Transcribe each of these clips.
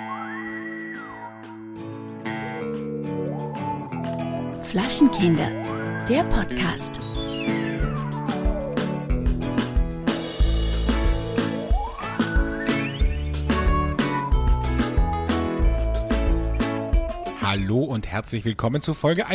Flaschenkinder, der Podcast. Hallo und herzlich willkommen zur Folge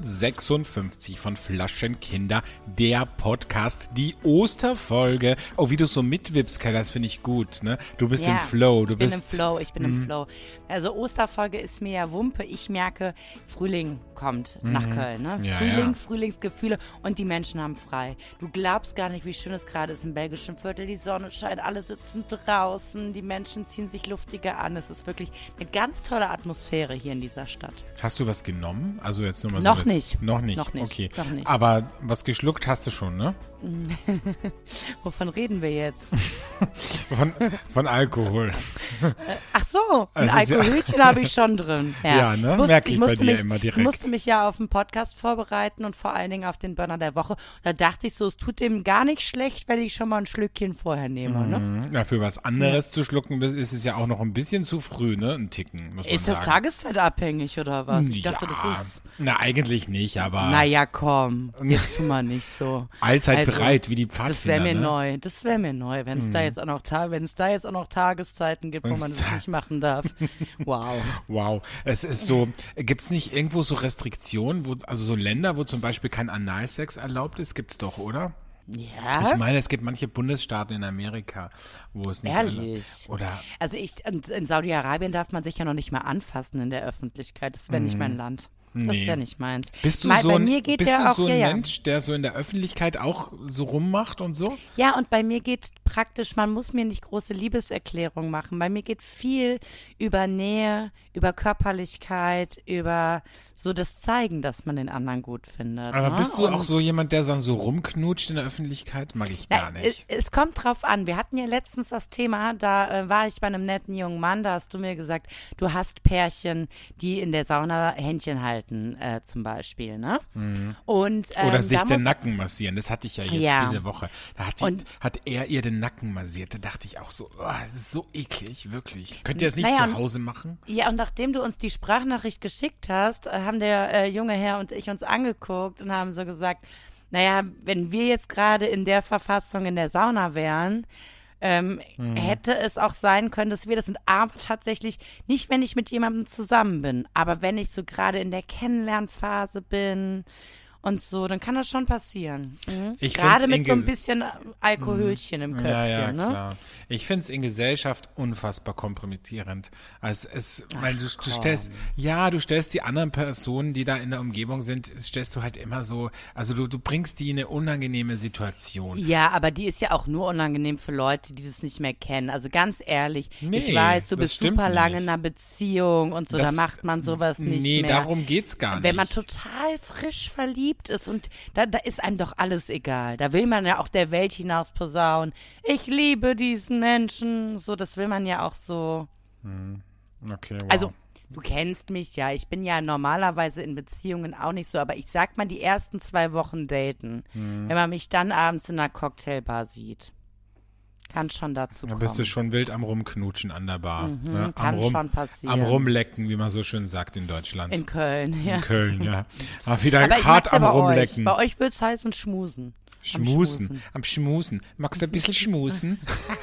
156 von Flaschenkinder, der Podcast, die Osterfolge. Oh, wie du so mitwippst, Kai, das finde ich gut, ne? Du bist im Flow. Ich bin im Flow. Also Osterfolge ist mir ja Wumpe. Ich merke, Frühling kommt nach Köln, ne? Frühlingsgefühle und die Menschen haben frei. Du glaubst gar nicht, wie schön es gerade ist im belgischen Viertel. Die Sonne scheint, alle sitzen draußen, die Menschen ziehen sich luftiger an. Es ist wirklich eine ganz tolle Atmosphäre hier in dieser Stadt. Hast du was genommen? Also jetzt nur mal Noch so nicht. Noch nicht, okay. Noch nicht. Aber was geschluckt hast du schon, ne? Wovon reden wir jetzt? Von Alkohol. Ach so, ein Alkoholchen habe ich schon drin. Ja, ne? Merke ich bei dir immer direkt. Ich musste mich ja auf den Podcast vorbereiten und vor allen Dingen auf den Burner der Woche. Da dachte ich so, es tut dem gar nicht schlecht, wenn ich schon mal ein Schlückchen vorher nehme. Ne? Ja, für was anderes zu schlucken ist es ja auch noch ein bisschen zu früh, ne? Ein Ticken, muss man Ist sagen. das tageszeitabhängig oder was? Ich dachte, das ist... Na, eigentlich nicht, aber... Naja, komm, jetzt tu mal nicht so. Allzeit bereit, wie die Pfadfinder, Das wäre mir ne? neu. Das wäre mir neu, wenn es da jetzt auch noch Tageszeiten gibt, wo man das nicht machen darf. Wow. Es ist so, gibt's nicht irgendwo so Restriktionen, also so Länder, wo zum Beispiel kein Analsex erlaubt ist? Gibt's doch, oder? Ja. Ich meine, es gibt manche Bundesstaaten in Amerika, wo es nicht Ehrlich? Oder Also in Saudi-Arabien darf man sich ja noch nicht mal anfassen in der Öffentlichkeit. Das wäre nicht mein Land. Das wäre nicht meins. Bist du so ein Mensch, der so in der Öffentlichkeit auch so rummacht und so? Ja, und bei mir geht praktisch, man muss mir nicht große Liebeserklärungen machen. Bei mir geht viel über Nähe, über Körperlichkeit, über so das Zeigen, dass man den anderen gut findet. Aber ne? bist du auch so jemand, der dann so rumknutscht in der Öffentlichkeit? Mag ich gar nicht. Es kommt drauf an. Wir hatten ja letztens das Thema, da war ich bei einem netten jungen Mann, da hast du mir gesagt, du hast Pärchen, die in der Sauna Händchen halten. Zum Beispiel, ne? Und, oder sich den Nacken massieren, das hatte ich ja jetzt diese Woche. Da hat er ihr den Nacken massiert, da dachte ich auch so, das ist so eklig, wirklich. Könnt ihr das nicht zu Hause machen? Ja, und nachdem du uns die Sprachnachricht geschickt hast, haben der junge Herr und ich uns angeguckt und haben so gesagt, naja, wenn wir jetzt gerade in der Verfassung in der Sauna wären, hätte es auch sein können, dass wir das sind, aber tatsächlich nicht, wenn ich mit jemandem zusammen bin, aber wenn ich so gerade in der Kennenlernphase bin und so, dann kann das schon passieren. Gerade mit so ein bisschen Alkoholchen im Köpfchen. Ja, ne? Klar. Ich finde es in Gesellschaft unfassbar kompromittierend. Also weil du stellst die anderen Personen, die da in der Umgebung sind, stellst du halt immer so, also du bringst die in eine unangenehme Situation. Ja, aber die ist ja auch nur unangenehm für Leute, die das nicht mehr kennen. Also ganz ehrlich, ich weiß, du bist super lange in einer Beziehung und so, da macht man sowas nicht mehr. Nee, darum geht's gar nicht. Wenn man total frisch verliebt ist und da ist einem doch alles egal. Da will man ja auch der Welt hinaus posaunen. Ich liebe diesen Menschen. So, das will man ja auch so. Okay, wow. Also, du kennst mich ja. Ich bin ja normalerweise in Beziehungen auch nicht so, aber ich sag mal, die ersten 2 Wochen daten, wenn man mich dann abends in einer Cocktailbar sieht. Kann schon dazu kommen. Da bist du schon wild am Rumknutschen an der Bar. Ne? Kann schon passieren. Am Rumlecken, wie man so schön sagt in Deutschland. In Köln, ja. In Köln, ja. Aber wieder aber hart am Rumlecken. Bei euch wird's heißen Schmusen. Am Schmusen. Magst du ein bisschen schmusen?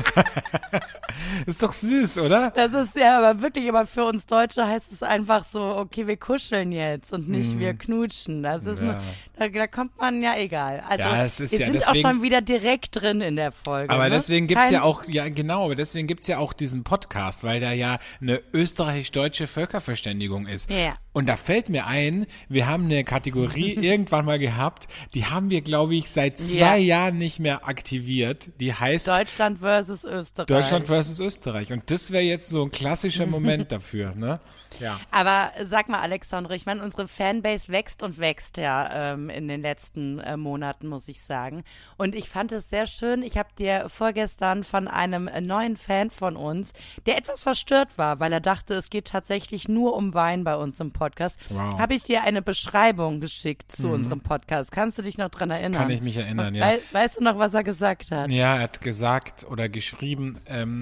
Ist doch süß, oder? Das ist ja aber wirklich, aber für uns Deutsche heißt es einfach so, okay, wir kuscheln jetzt und nicht wir knutschen. Das ist da kommt man ja egal. Also es ist wir sind deswegen, auch schon wieder direkt drin in der Folge. Aber ne? deswegen gibt's ja auch, aber deswegen gibt's ja auch diesen Podcast, weil der ja eine österreichisch-deutsche Völkerverständigung ist. Ja. Und da fällt mir ein, wir haben eine Kategorie irgendwann mal gehabt, die haben wir, glaube ich, seit 2 Jahren nicht mehr aktiviert. Die heißt Deutschland versus Österreich. Deutschland versus Österreich. Und das wäre jetzt so ein klassischer Moment dafür, ne? Ja. Aber sag mal, Alexandre, ich meine, unsere Fanbase wächst und wächst ja in den letzten Monaten, muss ich sagen. Und ich fand es sehr schön. Ich habe dir vorgestern von einem neuen Fan von uns, der etwas verstört war, weil er dachte, es geht tatsächlich nur um Wein bei uns im Podcast, habe ich dir eine Beschreibung geschickt zu unserem Podcast. Kannst du dich noch dran erinnern? Kann ich mich erinnern, ja. Weißt du noch, was er gesagt hat? Ja, er hat gesagt oder geschrieben,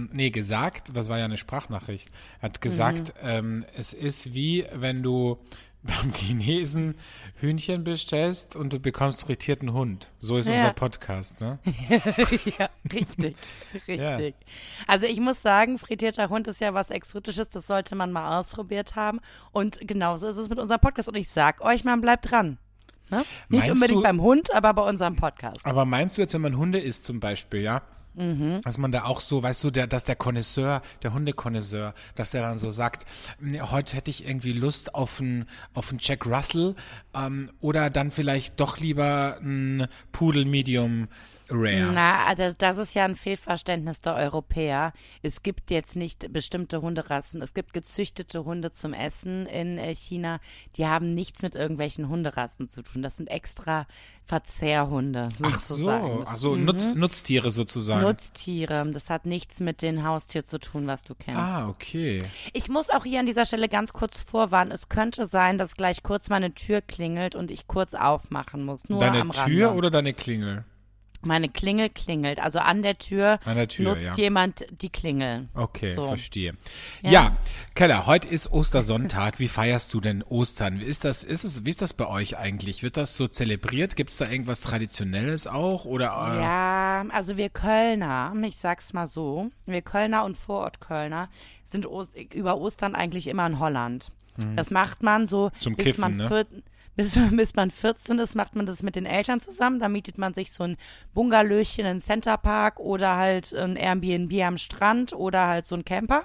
gesagt, das war ja eine Sprachnachricht, er hat gesagt, es ist wie, wenn du beim Chinesen Hühnchen bestellst und du bekommst frittierten Hund. So ist unser Podcast, ne? Ja, richtig. Ja. Also ich muss sagen, frittierter Hund ist ja was Exotisches, das sollte man mal ausprobiert haben. Und genauso ist es mit unserem Podcast. Und ich sag euch, man bleibt dran. Ne? Nicht Meinst unbedingt du- beim Hund, aber bei unserem Podcast. Aber meinst du jetzt, wenn man Hunde isst zum Beispiel, ja? Dass man da auch so, weißt du, dass der Connoisseur, der Hundekonnoisseur, dass der dann so sagt, nee, heute hätte ich irgendwie Lust auf einen Jack Russell oder dann vielleicht doch lieber ein Pudel Medium Rare. Na, das ist ja ein Fehlverständnis der Europäer. Es gibt jetzt nicht bestimmte Hunderassen. Es gibt gezüchtete Hunde zum Essen in China. Die haben nichts mit irgendwelchen Hunderassen zu tun. Das sind extra Verzehrhunde, Ach sozusagen. so, Das- also Nutztiere sozusagen. Nutztiere. Das hat nichts mit den Haustieren zu tun, was du kennst. Okay. Ich muss auch hier an dieser Stelle ganz kurz vorwarnen. Es könnte sein, dass gleich kurz meine Tür klingelt und ich kurz aufmachen muss. Nur Deine am Tür Rande. oder deine Klingel? Meine Klingel klingelt. Also an der Tür, An der Tür, nutzt ja. jemand die Klingel. Okay, So. verstehe. Ja. Ja, Keller, heute ist Ostersonntag. Wie feierst du denn Ostern? Wie ist das bei euch eigentlich? Wird das so zelebriert? Gibt es da irgendwas Traditionelles auch? Oder, Ja, also wir Kölner, ich sag's mal so, wir Kölner und Vorortkölner sind über Ostern eigentlich immer in Holland. Das macht man so, Zum bis Kiffen, man ne? bis man 14 ist, macht man das mit den Eltern zusammen. Da mietet man sich so ein Bungalowchen im Centerpark oder halt ein Airbnb am Strand oder halt so ein Camper.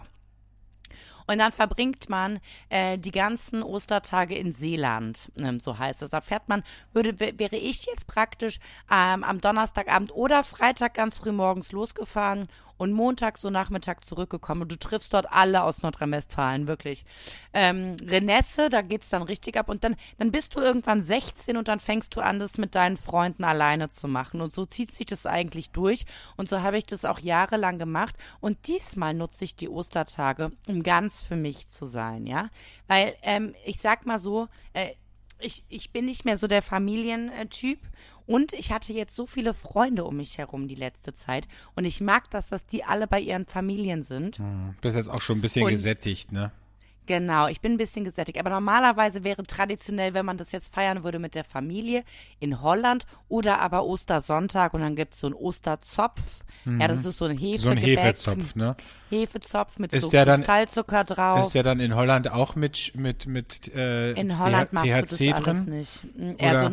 Und dann verbringt man die ganzen Ostertage in Seeland, so heißt es. Da fährt man, wäre ich jetzt praktisch am Donnerstagabend oder Freitag ganz früh morgens losgefahren und Montag so Nachmittag zurückgekommen. Und du triffst dort alle aus Nordrhein-Westfalen, wirklich. Renesse, da geht's dann richtig ab. Und dann bist du irgendwann 16 und dann fängst du an, das mit deinen Freunden alleine zu machen. Und so zieht sich das eigentlich durch. Und so habe ich das auch jahrelang gemacht. Und diesmal nutze ich die Ostertage, um ganz für mich zu sein, ja. Weil, ich sag mal so, ich bin nicht mehr so der Familientyp und ich hatte jetzt so viele Freunde um mich herum die letzte Zeit und ich mag das, dass die alle bei ihren Familien sind. bist jetzt auch schon ein bisschen Und- gesättigt, ne? Genau, ich bin ein bisschen gesättigt. Aber normalerweise wäre traditionell, wenn man das jetzt feiern würde mit der Familie in Holland oder aber Ostersonntag und dann gibt es so einen Osterzopf. Ja, das ist so ein So ein Hefegebäck. Hefezopf, ne? Hefezopf mit Ist so der dann- Kristallzucker drauf. Ist ja dann in Holland auch mit In Holland machst du das THC alles drin? nicht. Oder- Also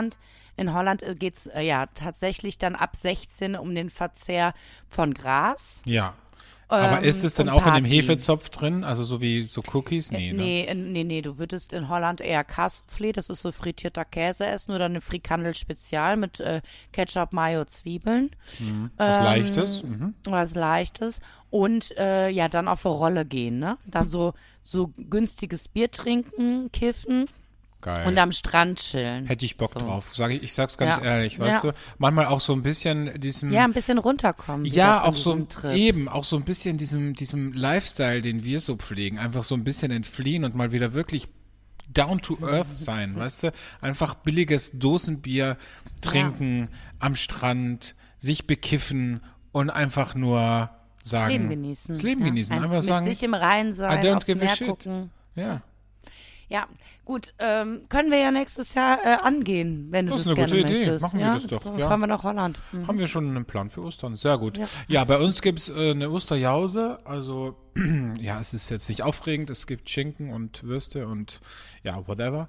in Holland geht's ja tatsächlich dann ab 16 um den Verzehr von Gras. Ja. Aber ist es denn und auch in dem Party. Hefezopf drin? Also so wie so Cookies? Nee, ne? Nee, du würdest in Holland eher Kassflee, das ist so frittierter Käse essen oder eine Frikandel Spezial mit Ketchup, Mayo, Zwiebeln. Was Leichtes? Mhm. Was Leichtes. Und ja, dann auf eine Rolle gehen, ne? Dann so günstiges Bier trinken, kiffen Geil. und am Strand chillen. Hätte ich Bock So. drauf. Ich sag's ganz Ja. ehrlich, weißt Ja. du? Manchmal auch so ein bisschen diesem. Ja, ein bisschen runterkommen. wieder Ja, von auch so diesem Trip. eben, auch so ein bisschen diesem Lifestyle, den wir so pflegen, einfach so ein bisschen entfliehen und mal wieder wirklich down to earth sein, weißt du? Einfach billiges Dosenbier trinken am Strand, sich bekiffen und einfach nur sagen. Das Leben genießen. Das Leben ja. genießen, Ein- einfach mit sagen. sich im Reinen sein, I don't aufs give a Meer shit. gucken. Ja. Ja, gut, können wir ja nächstes Jahr angehen, wenn du Das das ist eine gerne gute Idee. möchtest. Machen wir ja? das doch, Dann ja. fahren wir nach Holland. Haben wir schon einen Plan für Ostern. Sehr gut. Ja. Ja, bei uns gibt's eine Osterjause. Also, ja, es ist jetzt nicht aufregend. Es gibt Schinken und Würste und ja, whatever.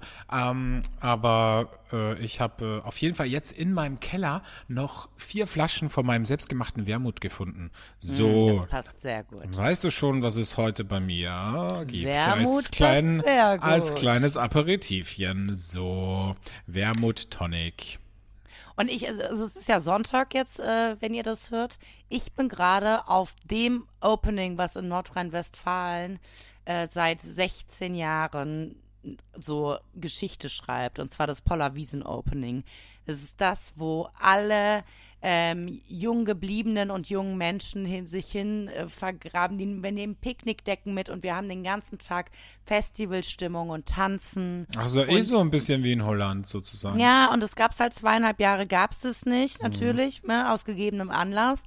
Aber ich habe auf jeden Fall jetzt in meinem Keller noch 4 Flaschen von meinem selbstgemachten Wermut gefunden. So. Das passt sehr gut. Weißt du schon, was es heute bei mir gibt? Wermut passt sehr gut. Als kleines Aperitivchen. So, Wermut Tonic. Und also es ist ja Sonntag jetzt, wenn ihr das hört. Ich bin gerade auf dem Opening, was in Nordrhein-Westfalen seit 16 Jahren so Geschichte schreibt. Und zwar das Poller-Wiesen-Opening. Das ist das, wo alle jung gebliebenen und jungen Menschen sich vergraben. Wir nehmen Picknickdecken mit und wir haben den ganzen Tag Festivalstimmung und Tanzen. Also so ein bisschen wie in Holland sozusagen. Ja, und es gab's halt 2,5 Jahre, gab's es nicht, natürlich, ne, aus gegebenem Anlass.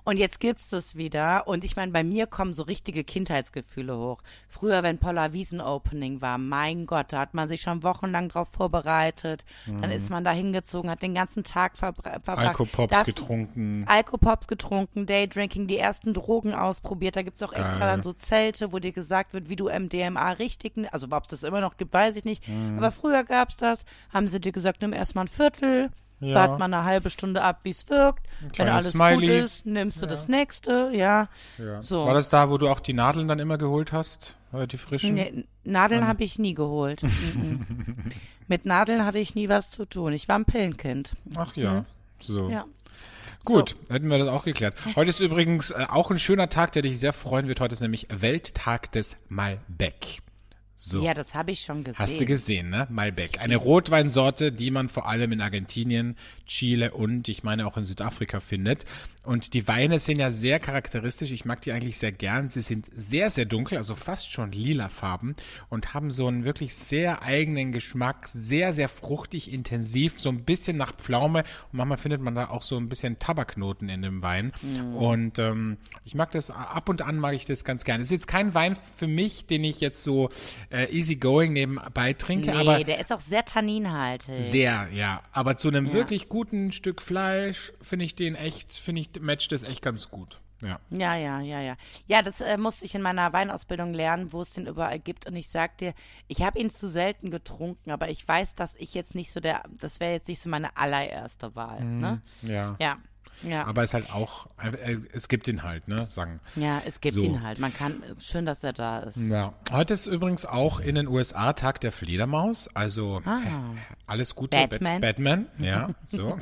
Und jetzt gibt's das wieder. Und ich meine, bei mir kommen so richtige Kindheitsgefühle hoch. Früher, wenn Poller Wiesn Opening war, mein Gott, da hat man sich schon wochenlang drauf vorbereitet. Dann ist man da hingezogen, hat den ganzen Tag verbracht. Alkopops getrunken. Alkopops getrunken, Daydrinking, die ersten Drogen ausprobiert. Da gibt's auch extra dann so Zelte, wo dir gesagt wird, wie du MDMA richtig, also ob es das immer noch gibt, weiß ich nicht. Aber früher gab's das. Haben sie dir gesagt, nimm erstmal ein Viertel. Ja. Wart mal eine halbe Stunde ab, wie es wirkt. Wenn alles Smiley. gut ist, nimmst du das nächste, ja. So. War das da, wo du auch die Nadeln dann immer geholt hast? Die frischen? Nee, Nadeln habe ich nie geholt. Mit Nadeln hatte ich nie was zu tun. Ich war ein Pillenkind. Ach ja, so. Ja. Gut, hätten wir das auch geklärt. Heute ist übrigens auch ein schöner Tag, der dich sehr freuen wird. Heute ist nämlich Welttag des Malbec. So. Ja, das habe ich schon gesehen. Hast du gesehen, ne? Malbec. Eine Rotweinsorte, die man vor allem in Argentinien, Chile und ich meine auch in Südafrika findet. Und die Weine sind ja sehr charakteristisch. Ich mag die eigentlich sehr gern. Sie sind sehr, sehr dunkel, also fast schon lila Farben und haben so einen wirklich sehr eigenen Geschmack. Sehr, sehr fruchtig, intensiv, so ein bisschen nach Pflaume. Und manchmal findet man da auch so ein bisschen Tabaknoten in dem Wein. Und ich mag das, ab und an mag ich das ganz gerne. Es ist jetzt kein Wein für mich, den ich jetzt so easygoing nebenbei trinke, aber der ist auch sehr tanninhaltig. sehr, ja. Aber zu einem wirklich guten Stück Fleisch matcht das echt ganz gut. Ja. Ja. Ja, das musste ich in meiner Weinausbildung lernen, wo es den überall gibt. Und ich sag dir, ich habe ihn zu selten getrunken, aber ich weiß, dass ich jetzt nicht so das wäre jetzt nicht so meine allererste Wahl. Ne? Ja. Ja. Aber es halt auch, es gibt ihn halt, ne, sagen. Ja, es gibt so. ihn halt. Man kann, schön, dass er da ist. Ja. Heute ist übrigens auch in den USA Tag der Fledermaus, also alles Gute. Batman, ja, so.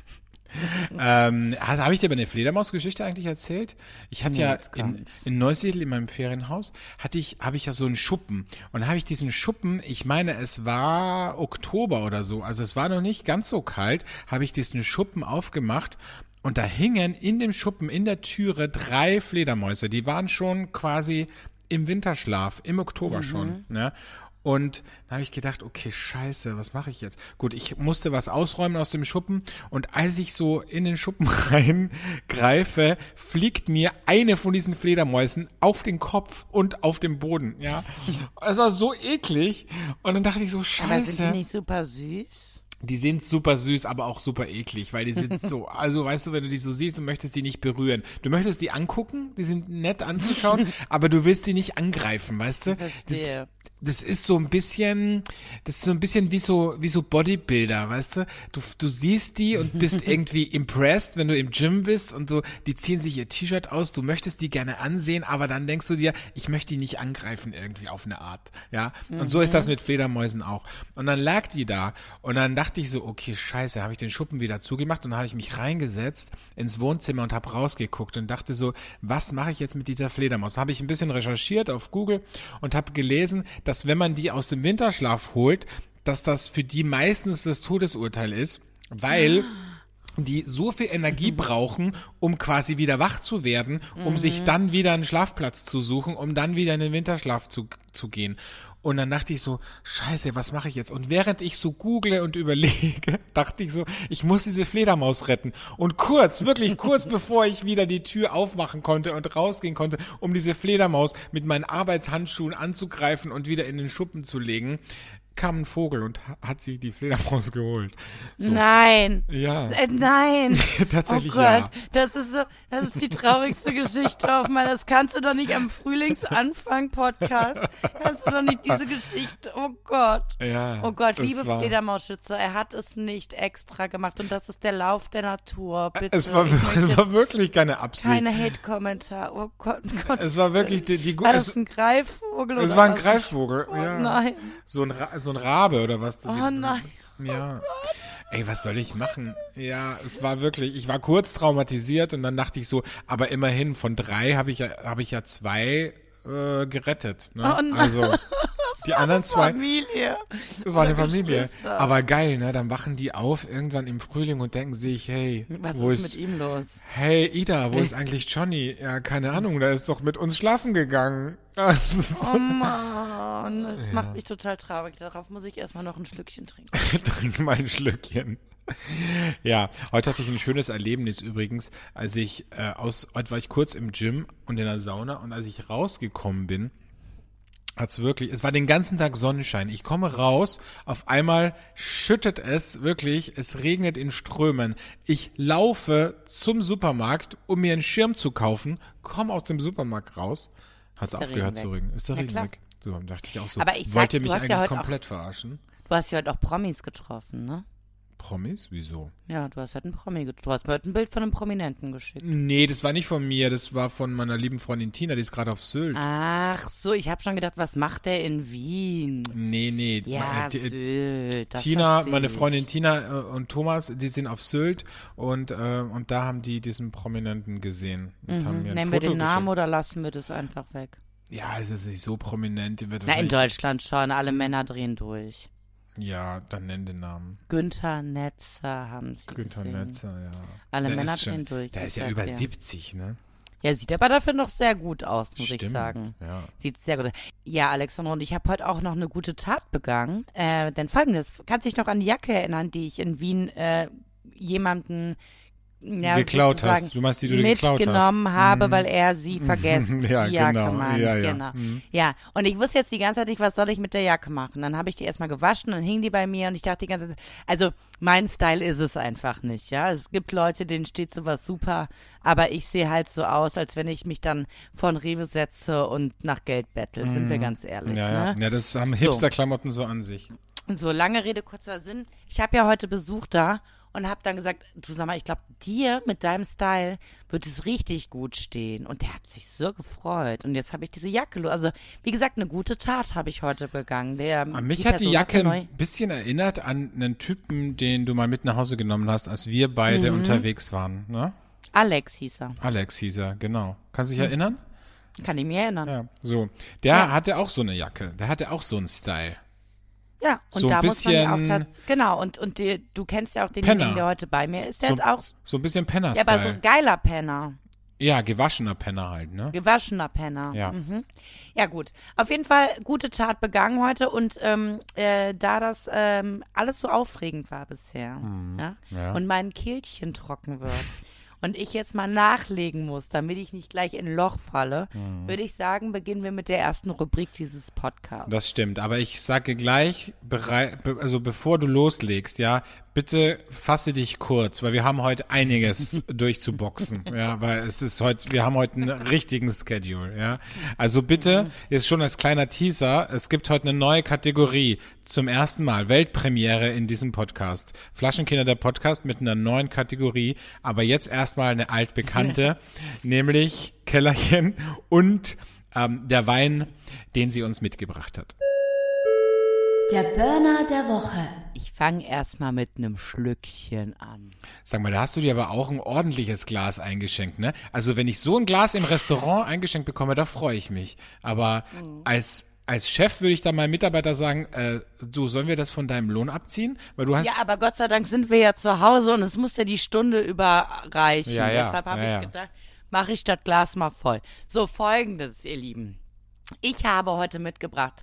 Habe ich dir aber eine Fledermaus-Geschichte eigentlich erzählt? Ich hatte in Neusiedl in meinem Ferienhaus habe ich ja so einen Schuppen und habe ich diesen Schuppen, ich meine es war Oktober oder so, also es war noch nicht ganz so kalt, habe ich diesen Schuppen aufgemacht und da hingen in dem Schuppen in der Türe 3 Fledermäuse, die waren schon quasi im Winterschlaf, im Oktober schon, ne? Und da habe ich gedacht, okay, scheiße, was mache ich jetzt? Gut, ich musste was ausräumen aus dem Schuppen und als ich so in den Schuppen reingreife, fliegt mir eine von diesen Fledermäusen auf den Kopf und auf den Boden, ja. Es war so eklig und dann dachte ich so, scheiße. Aber sind die nicht super süß? Die sind super süß, aber auch super eklig, weil die sind so, also weißt du, wenn du die so siehst, du möchtest die nicht berühren. Du möchtest die angucken, die sind nett anzuschauen, aber du willst die nicht angreifen, weißt du? Das ist so ein bisschen wie so Bodybuilder, weißt du? Du siehst die und bist irgendwie impressed, wenn du im Gym bist und so, die ziehen sich ihr T-Shirt aus, du möchtest die gerne ansehen, aber dann denkst du dir, ich möchte die nicht angreifen irgendwie auf eine Art, ja? Und so ist das mit Fledermäusen auch. Und dann lag die da und dann dachte ich so, okay, scheiße, habe ich den Schuppen wieder zugemacht und dann habe ich mich reingesetzt ins Wohnzimmer und habe rausgeguckt und dachte so, was mache ich jetzt mit dieser Fledermaus? Habe ich ein bisschen recherchiert auf Google und habe gelesen, dass wenn man die aus dem Winterschlaf holt, dass das für die meistens das Todesurteil ist, weil die so viel Energie brauchen, um quasi wieder wach zu werden, um sich dann wieder einen Schlafplatz zu suchen, um dann wieder in den Winterschlaf zu gehen. Und dann dachte ich so, scheiße, was mache ich jetzt? Und während ich so google und überlege, dachte ich so, ich muss diese Fledermaus retten. Und wirklich kurz bevor ich wieder die Tür aufmachen konnte und rausgehen konnte, um diese Fledermaus mit meinen Arbeitshandschuhen anzugreifen und wieder in den Schuppen zu legen, kam ein Vogel und hat sich die Fledermaus geholt. So. Nein. Ja. Nein. Tatsächlich, oh Gott, ja. Das ist die traurigste Geschichte auf meiner. Das kannst du doch nicht am Frühlingsanfang-Podcast. Kannst du doch nicht diese Geschichte. Oh Gott. Ja. Oh Gott, liebe Fledermausschützer, er hat es nicht extra gemacht und das ist der Lauf der Natur. Bitte. Es war wirklich keine Absicht. Keine Hate-Kommentar. Oh Gott. Es war wirklich war das ein Greifvogel? Es war ein Greifvogel. Oh ja. nein. So ein Rabe oder was? Oh nein. Ja. Ey, was soll ich machen? Ja, ich war kurz traumatisiert und dann dachte ich so, aber immerhin von 3 habe ich ja 2 gerettet. Ne? Oh nein. Also, Die anderen zwei, Familie. das war eine Familie. Geschwister. Aber geil, ne? Dann wachen die auf irgendwann im Frühling und denken sich, hey, Was wo ist mit ihm los? Hey Ida, wo ist eigentlich Johnny? Ja, keine Ahnung, der ist doch mit uns schlafen gegangen. Das ist so. Oh Mann, das macht mich total traurig. Darauf muss ich erstmal noch ein Schlückchen trinken. Trink mal ein Schlückchen. Ja, heute hatte ich ein schönes Erlebnis übrigens, als ich heute war ich kurz im Gym und in der Sauna und als ich rausgekommen bin, es war den ganzen Tag Sonnenschein. Ich komme raus, auf einmal schüttet es wirklich, es regnet in Strömen. Ich laufe zum Supermarkt, um mir einen Schirm zu kaufen, komme aus dem Supermarkt raus, hat's aufgehört zu regnen. Ist der Regen klar. weg? So, dann dachte ich auch so, Aber ich sag, wollt ihr du mich hast ja eigentlich heute komplett verarschen? Du hast ja heute auch Promis getroffen, ne? Promis? Wieso? Ja, du hast heute einen Promi getroffen. Du hast mir heute ein Bild von einem Prominenten geschickt. Nee, das war nicht von mir, das war von meiner lieben Freundin Tina, die ist gerade auf Sylt. Ach so, ich habe schon gedacht, was macht der in Wien? Nee. Ja, Sylt, das Tina, versteh meine ich. Freundin Tina und Thomas, die sind auf Sylt und da haben die diesen Prominenten gesehen und haben mir ein Nennen wir Foto den Namen geschickt. oder lassen wir das einfach weg? Ja, es ist nicht so prominent. Die wird Na, in wahrscheinlich- Deutschland schon. Alle Männer drehen durch. Ja, dann nenn den Namen. Günther Netzer haben sie Günther gesehen. Netzer, ja. Alle Der Männer ist schon- drehen durch. Der ist ich ja sag über dir. 70, ne? Ja, sieht aber dafür noch sehr gut aus, muss ich Stimmt, sagen. ja. Sieht sehr gut aus. Ja, Alexandra, und ich habe heute auch noch eine gute Tat begangen. Denn folgendes, kannst dich noch an die Jacke erinnern, die ich in Wien jemanden Geklaut sozusagen hast. Du meinst, die du dir geklaut hast. mitgenommen habe, weil er sie vergessen. Ja, die Jacke, genau. Mann, Ja, ja. genau. Mhm. Ja, und ich wusste jetzt die ganze Zeit nicht, was soll ich mit der Jacke machen. Dann habe ich die erstmal gewaschen, dann hing die bei mir und ich dachte die ganze Zeit, also mein Style ist es einfach nicht, ja. Es gibt Leute, denen steht sowas super, aber ich sehe halt so aus, als wenn ich mich dann vor ein Rewe setze und nach Geld bettel, sind wir ganz ehrlich, Ja, ne? ja, das haben Hipster-Klamotten so an sich. So, lange Rede, kurzer Sinn. Ich habe ja heute Besuch da und habe dann gesagt, du sag mal, ich glaube, dir mit deinem Style wird es richtig gut stehen. Und der hat sich so gefreut. Und jetzt habe ich diese Jacke, also wie gesagt, eine gute Tat habe ich heute begangen. An mich hat die Jacke ein bisschen erinnert an einen Typen, den du mal mit nach Hause genommen hast, als wir beide unterwegs waren, ne? Alex hieß er. Alex hieß er, genau. Kannst du dich erinnern? Kann ich mich erinnern. Ja, so. Der hatte auch so eine Jacke. Der hatte auch so einen Style. Ja, und So ein da muss man ja auch bisschen genau, und du kennst ja auch denjenigen, Penner. der heute bei mir ist, der So, hat auch, so ein bisschen ja, aber so Penner-Style. ein geiler Penner. Ja, gewaschener Penner halt, ne? Gewaschener Penner. Ja. Ja, gut. Auf jeden Fall gute Tat begangen heute und da das alles so aufregend war bisher, ja. und mein Kehlchen trocken wird und ich jetzt mal nachlegen muss, damit ich nicht gleich in ein Loch falle, würde ich sagen, beginnen wir mit der ersten Rubrik dieses Podcasts. Das stimmt, aber ich sage gleich, also bevor du loslegst, ja, bitte fasse dich kurz, weil wir haben heute einiges durchzuboxen, ja, weil wir haben heute einen richtigen Schedule, ja. Also bitte, jetzt schon als kleiner Teaser, es gibt heute eine neue Kategorie, zum ersten Mal, Weltpremiere in diesem Podcast. Flaschenkinder, der Podcast mit einer neuen Kategorie, aber jetzt erstmal eine altbekannte, nämlich Kellerchen und der Wein, den sie uns mitgebracht hat. Der Burner der Woche. Ich fange erstmal mit einem Schlückchen an. Sag mal, da hast du dir aber auch ein ordentliches Glas eingeschenkt, ne? Also wenn ich so ein Glas im Restaurant eingeschenkt bekomme, da freue ich mich. Aber als Chef würde ich da meinem Mitarbeiter sagen, du, sollen wir das von deinem Lohn abziehen? Weil du hast Ja, aber Gott sei Dank sind wir ja zu Hause und es muss ja die Stunde überreichen. Ja, ja, Deshalb habe ja, ich gedacht, mache ich das Glas mal voll. So, Folgendes, ihr Lieben. Ich habe heute mitgebracht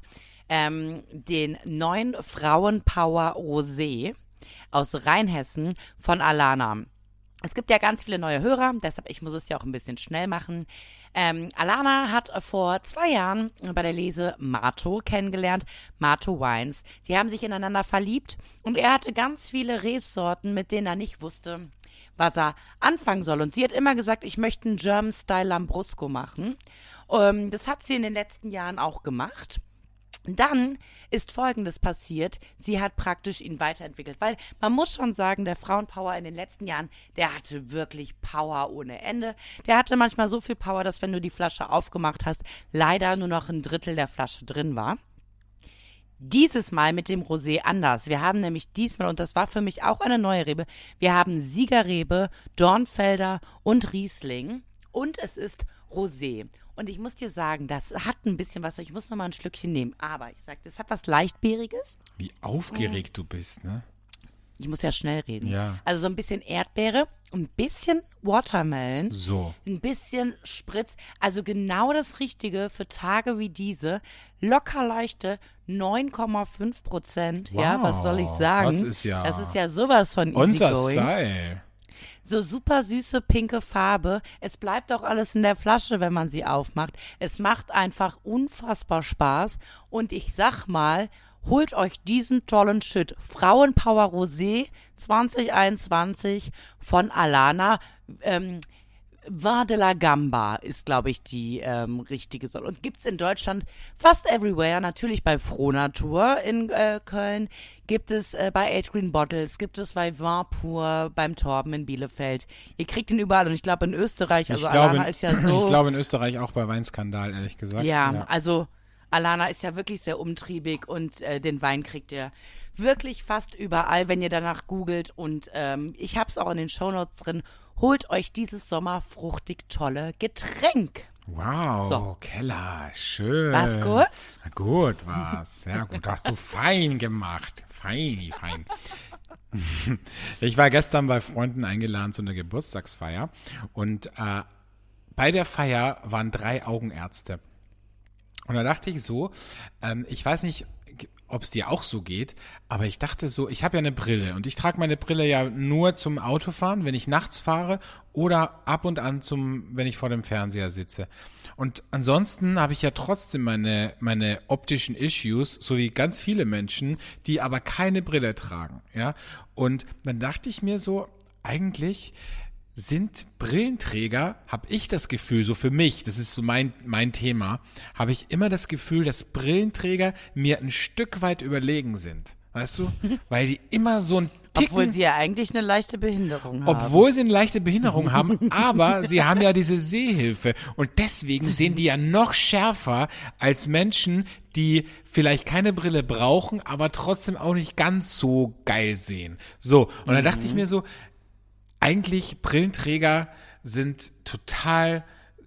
den neuen Frauenpower Rosé aus Rheinhessen von Alana. Es gibt ja ganz viele neue Hörer, deshalb ich muss es ja auch ein bisschen schnell machen. Alana hat vor 2 Jahren bei der Lese Mato kennengelernt, Mato Wines. Die haben sich ineinander verliebt und er hatte ganz viele Rebsorten, mit denen er nicht wusste, was er anfangen soll. Und sie hat immer gesagt, ich möchte einen German-Style Lambrusco machen. Das hat sie in den letzten Jahren auch gemacht. Dann ist Folgendes passiert, sie hat praktisch ihn weiterentwickelt, weil man muss schon sagen, der Frauenpower in den letzten Jahren, der hatte wirklich Power ohne Ende. Der hatte manchmal so viel Power, dass wenn du die Flasche aufgemacht hast, leider nur noch 1/3 der Flasche drin war. Dieses Mal mit dem Rosé anders. Wir haben nämlich diesmal, und das war für mich auch eine neue Rebe, wir haben Siegerrebe, Dornfelder und Riesling und es ist Rosé. Und ich muss dir sagen, das hat ein bisschen was, ich muss noch mal ein Schlückchen nehmen. Aber ich sag, das hat was Leichtbeeriges. Wie aufgeregt du bist, ne? Ich muss ja schnell reden. Ja. Also so ein bisschen Erdbeere, ein bisschen Watermelon, So. ein bisschen Spritz. Also genau das Richtige für Tage wie diese. Locker leichte 9,5%. Ja, was soll ich sagen? Das ist ja sowas von unser easygoing. Style. So super süße pinke Farbe. Es bleibt auch alles in der Flasche, wenn man sie aufmacht. Es macht einfach unfassbar Spaß. Und ich sag mal, holt euch diesen tollen Shit. Frauenpower Rosé 2021 von Alana. Vin de la Gamba ist, glaube ich, die richtige Sorte. Und gibt's in Deutschland fast everywhere. Natürlich bei Frohnatur in Köln. Gibt es bei 8 Green Bottles. Gibt es bei Vin Pur, beim Torben in Bielefeld. Ihr kriegt ihn überall. Und ich glaube in Österreich, also Alana ist ja so... Ich glaube in Österreich auch bei Weinskandal, ehrlich gesagt. Ja, also Alana ist ja wirklich sehr umtriebig und den Wein kriegt ihr wirklich fast überall, wenn ihr danach googelt. Und ich hab's auch in den Shownotes drin. Holt euch dieses Sommer fruchtig tolle Getränk. Wow, So. Keller, schön. War's gut? Na gut, war's. Sehr gut, hast du fein gemacht. Feini, fein. Ich war gestern bei Freunden eingeladen zu einer Geburtstagsfeier und bei der Feier waren 3 Augenärzte. Und da dachte ich so, ich weiß nicht, ob es dir auch so geht, aber ich dachte so, ich habe ja eine Brille und ich trage meine Brille ja nur zum Autofahren, wenn ich nachts fahre oder ab und an wenn ich vor dem Fernseher sitze. Und ansonsten habe ich ja trotzdem meine optischen Issues, so wie ganz viele Menschen, die aber keine Brille tragen, ja. Und dann dachte ich mir so, eigentlich sind Brillenträger, habe ich das Gefühl, so für mich, das ist so mein Thema, habe ich immer das Gefühl, dass Brillenträger mir ein Stück weit überlegen sind. Weißt du? Weil die immer so ein Ticken... Obwohl sie ja eigentlich eine leichte Behinderung haben. Obwohl sie eine leichte Behinderung haben, aber sie haben ja diese Sehhilfe. Und deswegen sehen die ja noch schärfer als Menschen, die vielleicht keine Brille brauchen, aber trotzdem auch nicht ganz so geil sehen. So, und dann dachte ich mir so, eigentlich Brillenträger sind total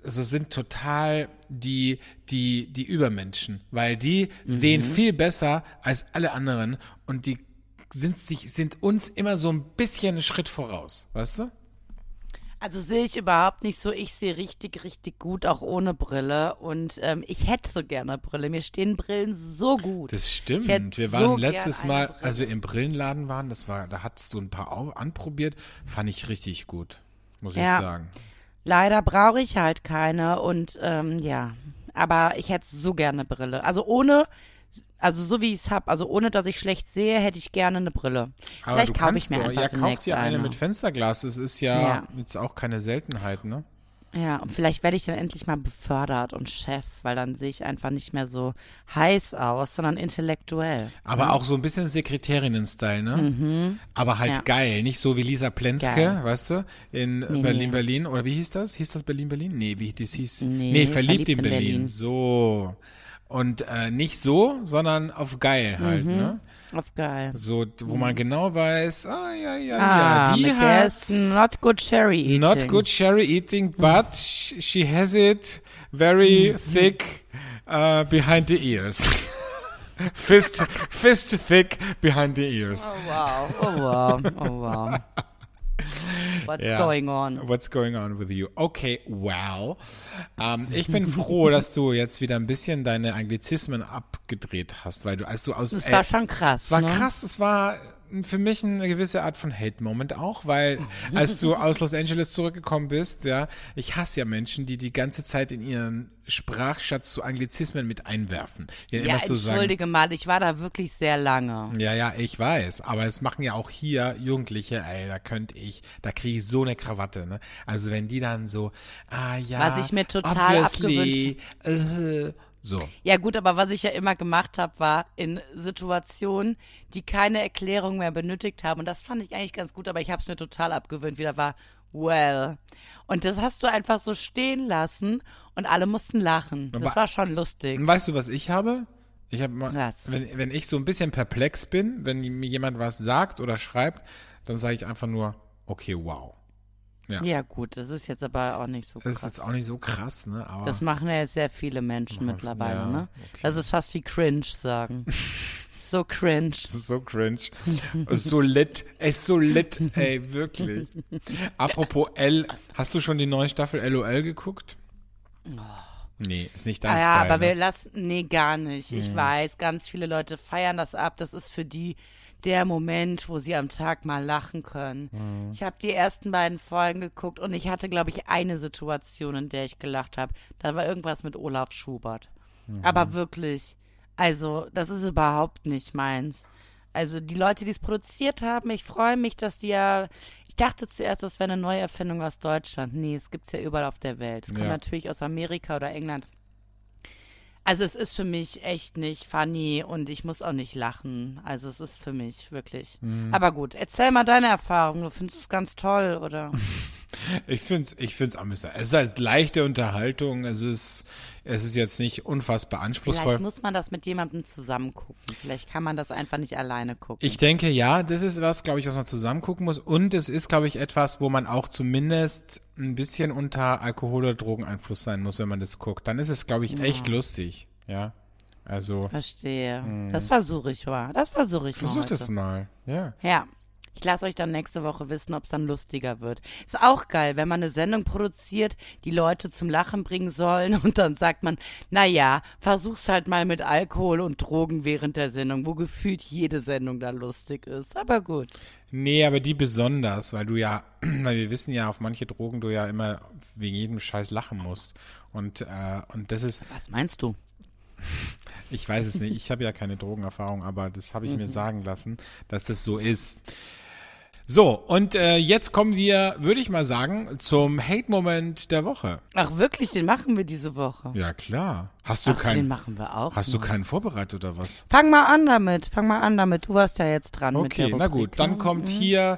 die Übermenschen, weil die sehen viel besser als alle anderen und die sind uns immer so ein bisschen einen Schritt voraus, weißt du? Also sehe ich überhaupt nicht so. Ich sehe richtig, richtig gut, auch ohne Brille. Und ich hätte so gerne Brille. Mir stehen Brillen so gut. Das stimmt. Wir so waren gern letztes eine Mal, Brille. als wir im Brillenladen waren, da hattest du ein paar anprobiert, fand ich richtig gut, muss ich Ja. sagen. Leider brauche ich halt keine und ja, aber ich hätte so gerne Brille. Also so wie ich es habe, also ohne, dass ich schlecht sehe, hätte ich gerne eine Brille. Aber Vielleicht du kaufe ich kannst mir doch, einfach ja, kauf demnächst dir eine eine. mit Fensterglas, das ist ja jetzt auch keine Seltenheit, ne? Ja, und vielleicht werde ich dann endlich mal befördert und Chef, weil dann sehe ich einfach nicht mehr so heiß aus, sondern intellektuell. Aber auch so ein bisschen Sekretärinnen-Style, ne? Aber halt Ja. geil, nicht so wie Lisa Plenske, Geil. weißt du, in Berlin, oder wie hieß das? Hieß das Berlin? Nee, wie das hieß? Nee, Verliebt in Berlin. So. Und nicht so, sondern auf geil halt, ne? Auf geil. So, wo man genau weiß, ja, die mit der hat ist not good cherry eating. not good cherry eating, but she has it very thick behind the ears. Fist thick behind the ears. Oh wow. What's going on? What's going on with you? Okay, well. Ich bin froh, dass du jetzt wieder ein bisschen deine Anglizismen abgedreht hast, weil als du aus... Das war schon krass. Es war ne? krass, es war für mich eine gewisse Art von Hate-Moment auch, weil als du aus Los Angeles zurückgekommen bist, ja, ich hasse ja Menschen, die ganze Zeit in ihren Sprachschatz zu Anglizismen mit einwerfen. Die dann Ja, immer so sagen, entschuldige mal, ich war da wirklich sehr lange. ja, ich weiß, aber es machen ja auch hier Jugendliche, ey, da kriege ich so eine Krawatte, ne? Also wenn die dann so, ja, Was ich mir total obviously, so. Ja gut, aber was ich ja immer gemacht habe, war in Situationen, die keine Erklärung mehr benötigt haben. Und das fand ich eigentlich ganz gut, aber ich habe es mir total abgewöhnt. Wieder war, well. Und das hast du einfach so stehen lassen und alle mussten lachen. Das war schon lustig. Und weißt du, was ich habe? Ich habe mal, Was? wenn ich so ein bisschen perplex bin, wenn mir jemand was sagt oder schreibt, dann sage ich einfach nur, okay, wow. Ja gut, das ist jetzt aber auch nicht so krass. Das ist jetzt auch nicht so krass, ne? Aber Das machen ja jetzt sehr viele Menschen mittlerweile, ja, ne? okay. Das ist fast wie cringe sagen. So cringe. Das ist so cringe. So lit. Ey, wirklich. Apropos hast du schon die neue Staffel LOL geguckt? Nee, ist nicht dein Ja, Style. aber ne? wir lassen, nee, gar nicht. Ich weiß, ganz viele Leute feiern das ab. Das ist für die der Moment, wo sie am Tag mal lachen können. Ich habe die ersten beiden Folgen geguckt und ich hatte, glaube ich, eine Situation, in der ich gelacht habe. Da war irgendwas mit Olaf Schubert. Aber wirklich, also das ist überhaupt nicht meins. Also die Leute, die es produziert haben, ich freue mich, dass die ja... Ich dachte zuerst, das wäre eine Neuerfindung aus Deutschland. Nee, es gibt es ja überall auf der Welt. Es kommt natürlich aus Amerika oder England. Also es ist für mich echt nicht funny und ich muss auch nicht lachen. Also es ist für mich wirklich. Aber gut, erzähl mal deine Erfahrung. Du findest es ganz toll, oder? Ich find's amüsant. Es ist halt leichte Unterhaltung. Es ist jetzt nicht unfassbar anspruchsvoll. Vielleicht muss man das mit jemandem zusammen gucken. Vielleicht kann man das einfach nicht alleine gucken. Ich denke, ja, das ist was, glaube ich, was man zusammen gucken muss. Und es ist, glaube ich, etwas, wo man auch zumindest ein bisschen unter Alkohol- oder Drogeneinfluss sein muss, wenn man das guckt. Dann ist es, glaube ich, echt lustig. Ja, also. Verstehe. Das versuche ich mal. Versuch das mal, ja. Ja. Ich lasse euch dann nächste Woche wissen, ob es dann lustiger wird. Ist auch geil, wenn man eine Sendung produziert, die Leute zum Lachen bringen sollen und dann sagt man, naja, versuch's halt mal mit Alkohol und Drogen während der Sendung, wo gefühlt jede Sendung da lustig ist. Aber gut. Nee, aber die besonders, weil wir wissen ja, auf manche Drogen du ja immer wegen jedem Scheiß lachen musst. Und das ist... Was meinst du? Ich weiß es nicht, ich habe ja keine Drogenerfahrung, aber das habe ich mir sagen lassen, dass das so ist. So, und jetzt kommen wir, würde ich mal sagen, zum Hate-Moment der Woche. Ach wirklich, den machen wir diese Woche. Ja, klar. Den machen wir auch. Hast du keinen vorbereitet oder was? Fang mal an damit. Du warst ja jetzt dran mit der Okay, Rubrik. na gut, dann kommt hier...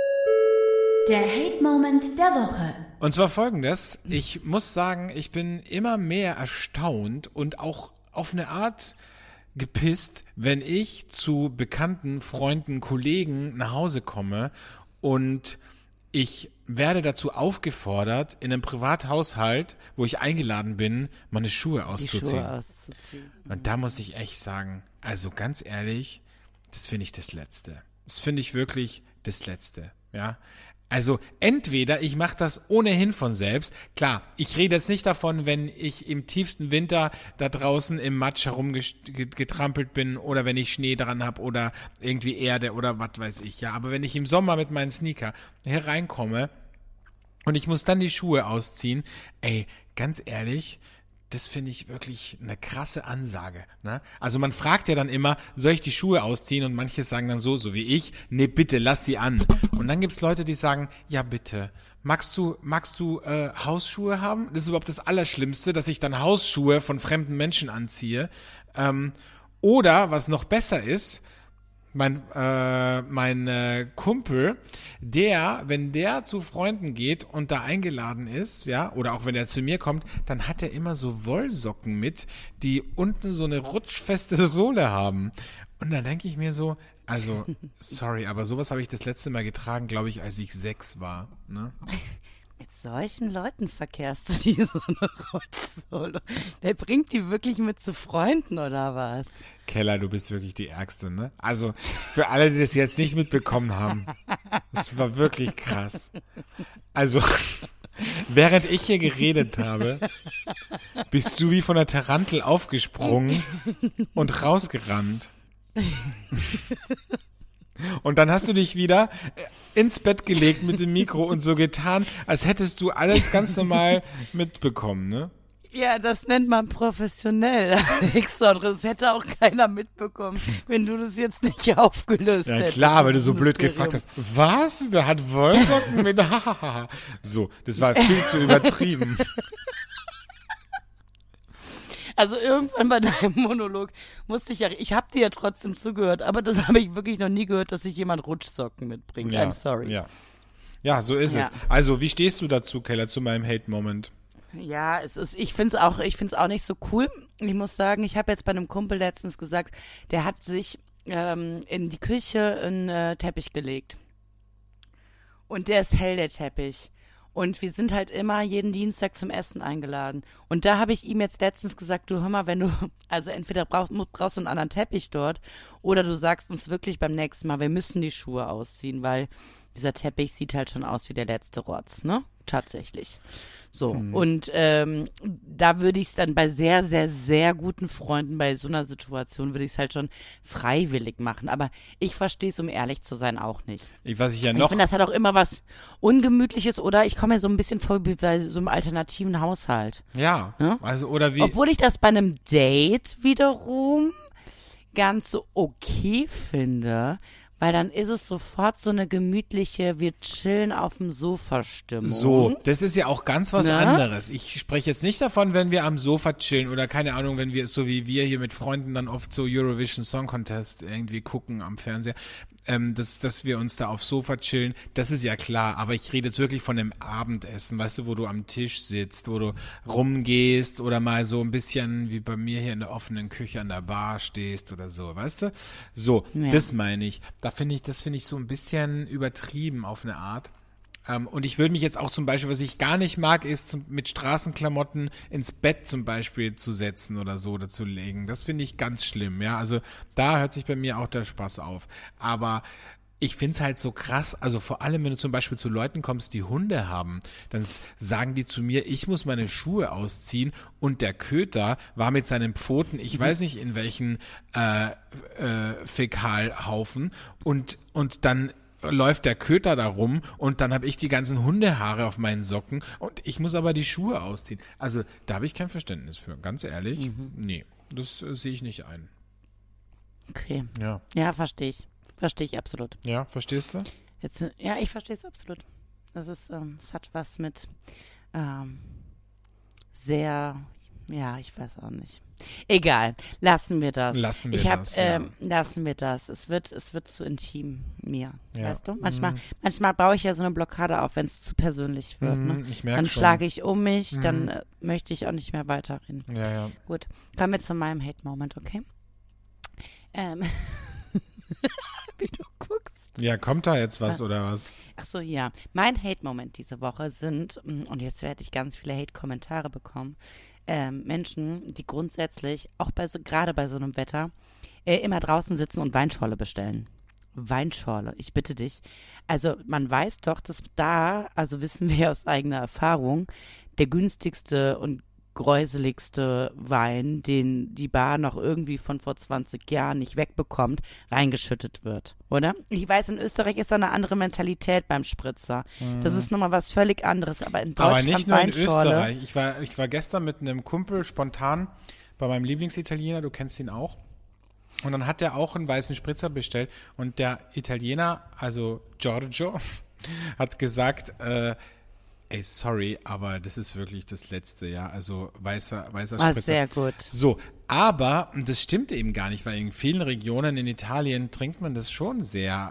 Der Hate-Moment der Woche. Und zwar folgendes, ich muss sagen, ich bin immer mehr erstaunt und auch auf eine Art gepisst, wenn ich zu bekannten Freunden, Kollegen nach Hause komme und ich werde dazu aufgefordert, in einem Privathaushalt, wo ich eingeladen bin, meine Schuhe auszuziehen. Und da muss ich echt sagen, also ganz ehrlich, das finde ich das Letzte. Das finde ich wirklich das Letzte, ja. Also entweder ich mache das ohnehin von selbst. Klar, ich rede jetzt nicht davon, wenn ich im tiefsten Winter da draußen im Matsch herumgetrampelt bin oder wenn ich Schnee dran habe oder irgendwie Erde oder was weiß ich. Ja, aber wenn ich im Sommer mit meinen Sneaker hereinkomme und ich muss dann die Schuhe ausziehen, ey, ganz ehrlich, das finde ich wirklich eine krasse Ansage, ne? Also man fragt ja dann immer, soll ich die Schuhe ausziehen? Und manche sagen dann so wie ich, nee, bitte, lass sie an. Und dann gibt's Leute, die sagen, ja, bitte, magst du Hausschuhe haben? Das ist überhaupt das Allerschlimmste, dass ich dann Hausschuhe von fremden Menschen anziehe. Oder, was noch besser ist, mein Kumpel, wenn der zu Freunden geht und da eingeladen ist, ja, oder auch wenn er zu mir kommt, dann hat er immer so Wollsocken mit, die unten so eine rutschfeste Sohle haben. Und dann denke ich mir so, also, sorry, aber sowas habe ich das letzte Mal getragen, glaube ich, als ich 6 war, ne? Mit solchen Leuten verkehrst du die so eine Rutschsohle. Der bringt die wirklich mit zu Freunden, oder was? Keller, du bist wirklich die Ärgste, ne? Also, für alle, die das jetzt nicht mitbekommen haben, das war wirklich krass. Also, während ich hier geredet habe, bist du wie von der Tarantel aufgesprungen und rausgerannt. Und dann hast du dich wieder ins Bett gelegt mit dem Mikro und so getan, als hättest du alles ganz normal mitbekommen, ne? Ja, das nennt man professionell, Alexandre. Das hätte auch keiner mitbekommen, wenn du das jetzt nicht aufgelöst hättest. Ja klar, weil du so blöd gefragt hast. Was? Der hat Wollsocken mit... So, das war viel zu übertrieben. Also irgendwann bei deinem Monolog musste ich habe dir ja trotzdem zugehört, aber das habe ich wirklich noch nie gehört, dass sich jemand Rutschsocken mitbringt. Ja, I'm sorry. Ja, so ist es. Also, wie stehst du dazu, Keller, zu meinem Hate-Moment? Ja, ich find's auch nicht so cool. Ich muss sagen, ich habe jetzt bei einem Kumpel letztens gesagt, der hat sich in die Küche einen Teppich gelegt. Und der ist hell, der Teppich. Und wir sind halt immer jeden Dienstag zum Essen eingeladen. Und da habe ich ihm jetzt letztens gesagt, du hör mal, wenn du, also entweder brauchst du einen anderen Teppich dort oder du sagst uns wirklich beim nächsten Mal, wir müssen die Schuhe ausziehen, weil dieser Teppich sieht halt schon aus wie der letzte Rotz, ne? Tatsächlich. So, und da würde ich es dann bei sehr, sehr, sehr guten Freunden, bei so einer Situation würde ich es halt schon freiwillig machen. Aber ich verstehe es, um ehrlich zu sein, auch nicht. Ich Ich finde, das hat auch immer was Ungemütliches oder ich komme mir so ein bisschen vor wie bei so einem alternativen Haushalt. Ja, Ja? also oder wie... Obwohl ich das bei einem Date wiederum ganz so okay finde, weil dann ist es sofort so eine gemütliche, wir chillen auf dem Sofa-Stimmung. So, das ist ja auch ganz was Ne? anderes. Ich spreche jetzt nicht davon, wenn wir am Sofa chillen oder keine Ahnung, wenn wir so wie wir hier mit Freunden dann oft so Eurovision Song Contest irgendwie gucken am Fernseher, dass wir uns da aufs Sofa chillen, das ist ja klar. Aber ich rede jetzt wirklich von dem Abendessen, weißt du, wo du am Tisch sitzt, wo du rumgehst oder mal so ein bisschen wie bei mir hier in der offenen Küche an der Bar stehst oder so, weißt du? So, Ja. das meine ich. Das finde ich so ein bisschen übertrieben auf eine Art. Und ich würde mich jetzt auch zum Beispiel, was ich gar nicht mag, ist mit Straßenklamotten ins Bett zum Beispiel zu setzen oder so oder zu legen. Das finde ich ganz schlimm, ja. Also da hört sich bei mir auch der Spaß auf. Aber ich find's halt so krass, also vor allem, wenn du zum Beispiel zu Leuten kommst, die Hunde haben, dann sagen die zu mir, ich muss meine Schuhe ausziehen und der Köter war mit seinen Pfoten, ich weiß nicht in welchen Fäkalhaufen und dann läuft der Köter da rum und dann habe ich die ganzen Hundehaare auf meinen Socken und ich muss aber die Schuhe ausziehen. Also da habe ich kein Verständnis für, ganz ehrlich. Nee, das sehe ich nicht ein. Okay. Ja. Ja, verstehe ich. Verstehe ich absolut. Ja, verstehst du? Jetzt, ja, ich verstehe es absolut. Das ist, es hat was mit sehr, ja, ich weiß auch nicht. Egal, lassen wir das. Lassen wir ich hab, das, ja. Lassen wir das. Es wird zu intim mir, Ja. weißt du? Manchmal baue ich ja so eine Blockade auf, wenn es zu persönlich wird. Ne? Ich merke Dann schon. schlage ich um mich, dann möchte ich auch nicht mehr weiterreden. Ja, ja. Gut, kommen wir zu meinem Hate-Moment, okay? Wie du guckst. Ja, kommt da jetzt was oder was? Ach so, ja. Mein Hate-Moment diese Woche sind, und jetzt werde ich ganz viele Hate-Kommentare bekommen, Menschen, die grundsätzlich, auch gerade bei so einem Wetter, immer draußen sitzen und Weinschorle bestellen. Weinschorle, ich bitte dich. Also man weiß doch, dass da, also wissen wir aus eigener Erfahrung, der günstigste und gräuseligste Wein, den die Bar noch irgendwie von vor 20 Jahren nicht wegbekommt, reingeschüttet wird, oder? Ich weiß, in Österreich ist da eine andere Mentalität beim Spritzer. Das ist nochmal was völlig anderes, aber in Deutschland Aber nicht nur in Weinschorle, Österreich. Ich war gestern mit einem Kumpel spontan bei meinem Lieblingsitaliener, du kennst ihn auch. Und dann hat er auch einen weißen Spritzer bestellt und der Italiener, also Giorgio, hat gesagt, ey, sorry, aber das ist wirklich das Letzte, ja, also weißer Spritzer. sehr gut. So, aber das stimmt eben gar nicht, weil in vielen Regionen in Italien trinkt man das schon sehr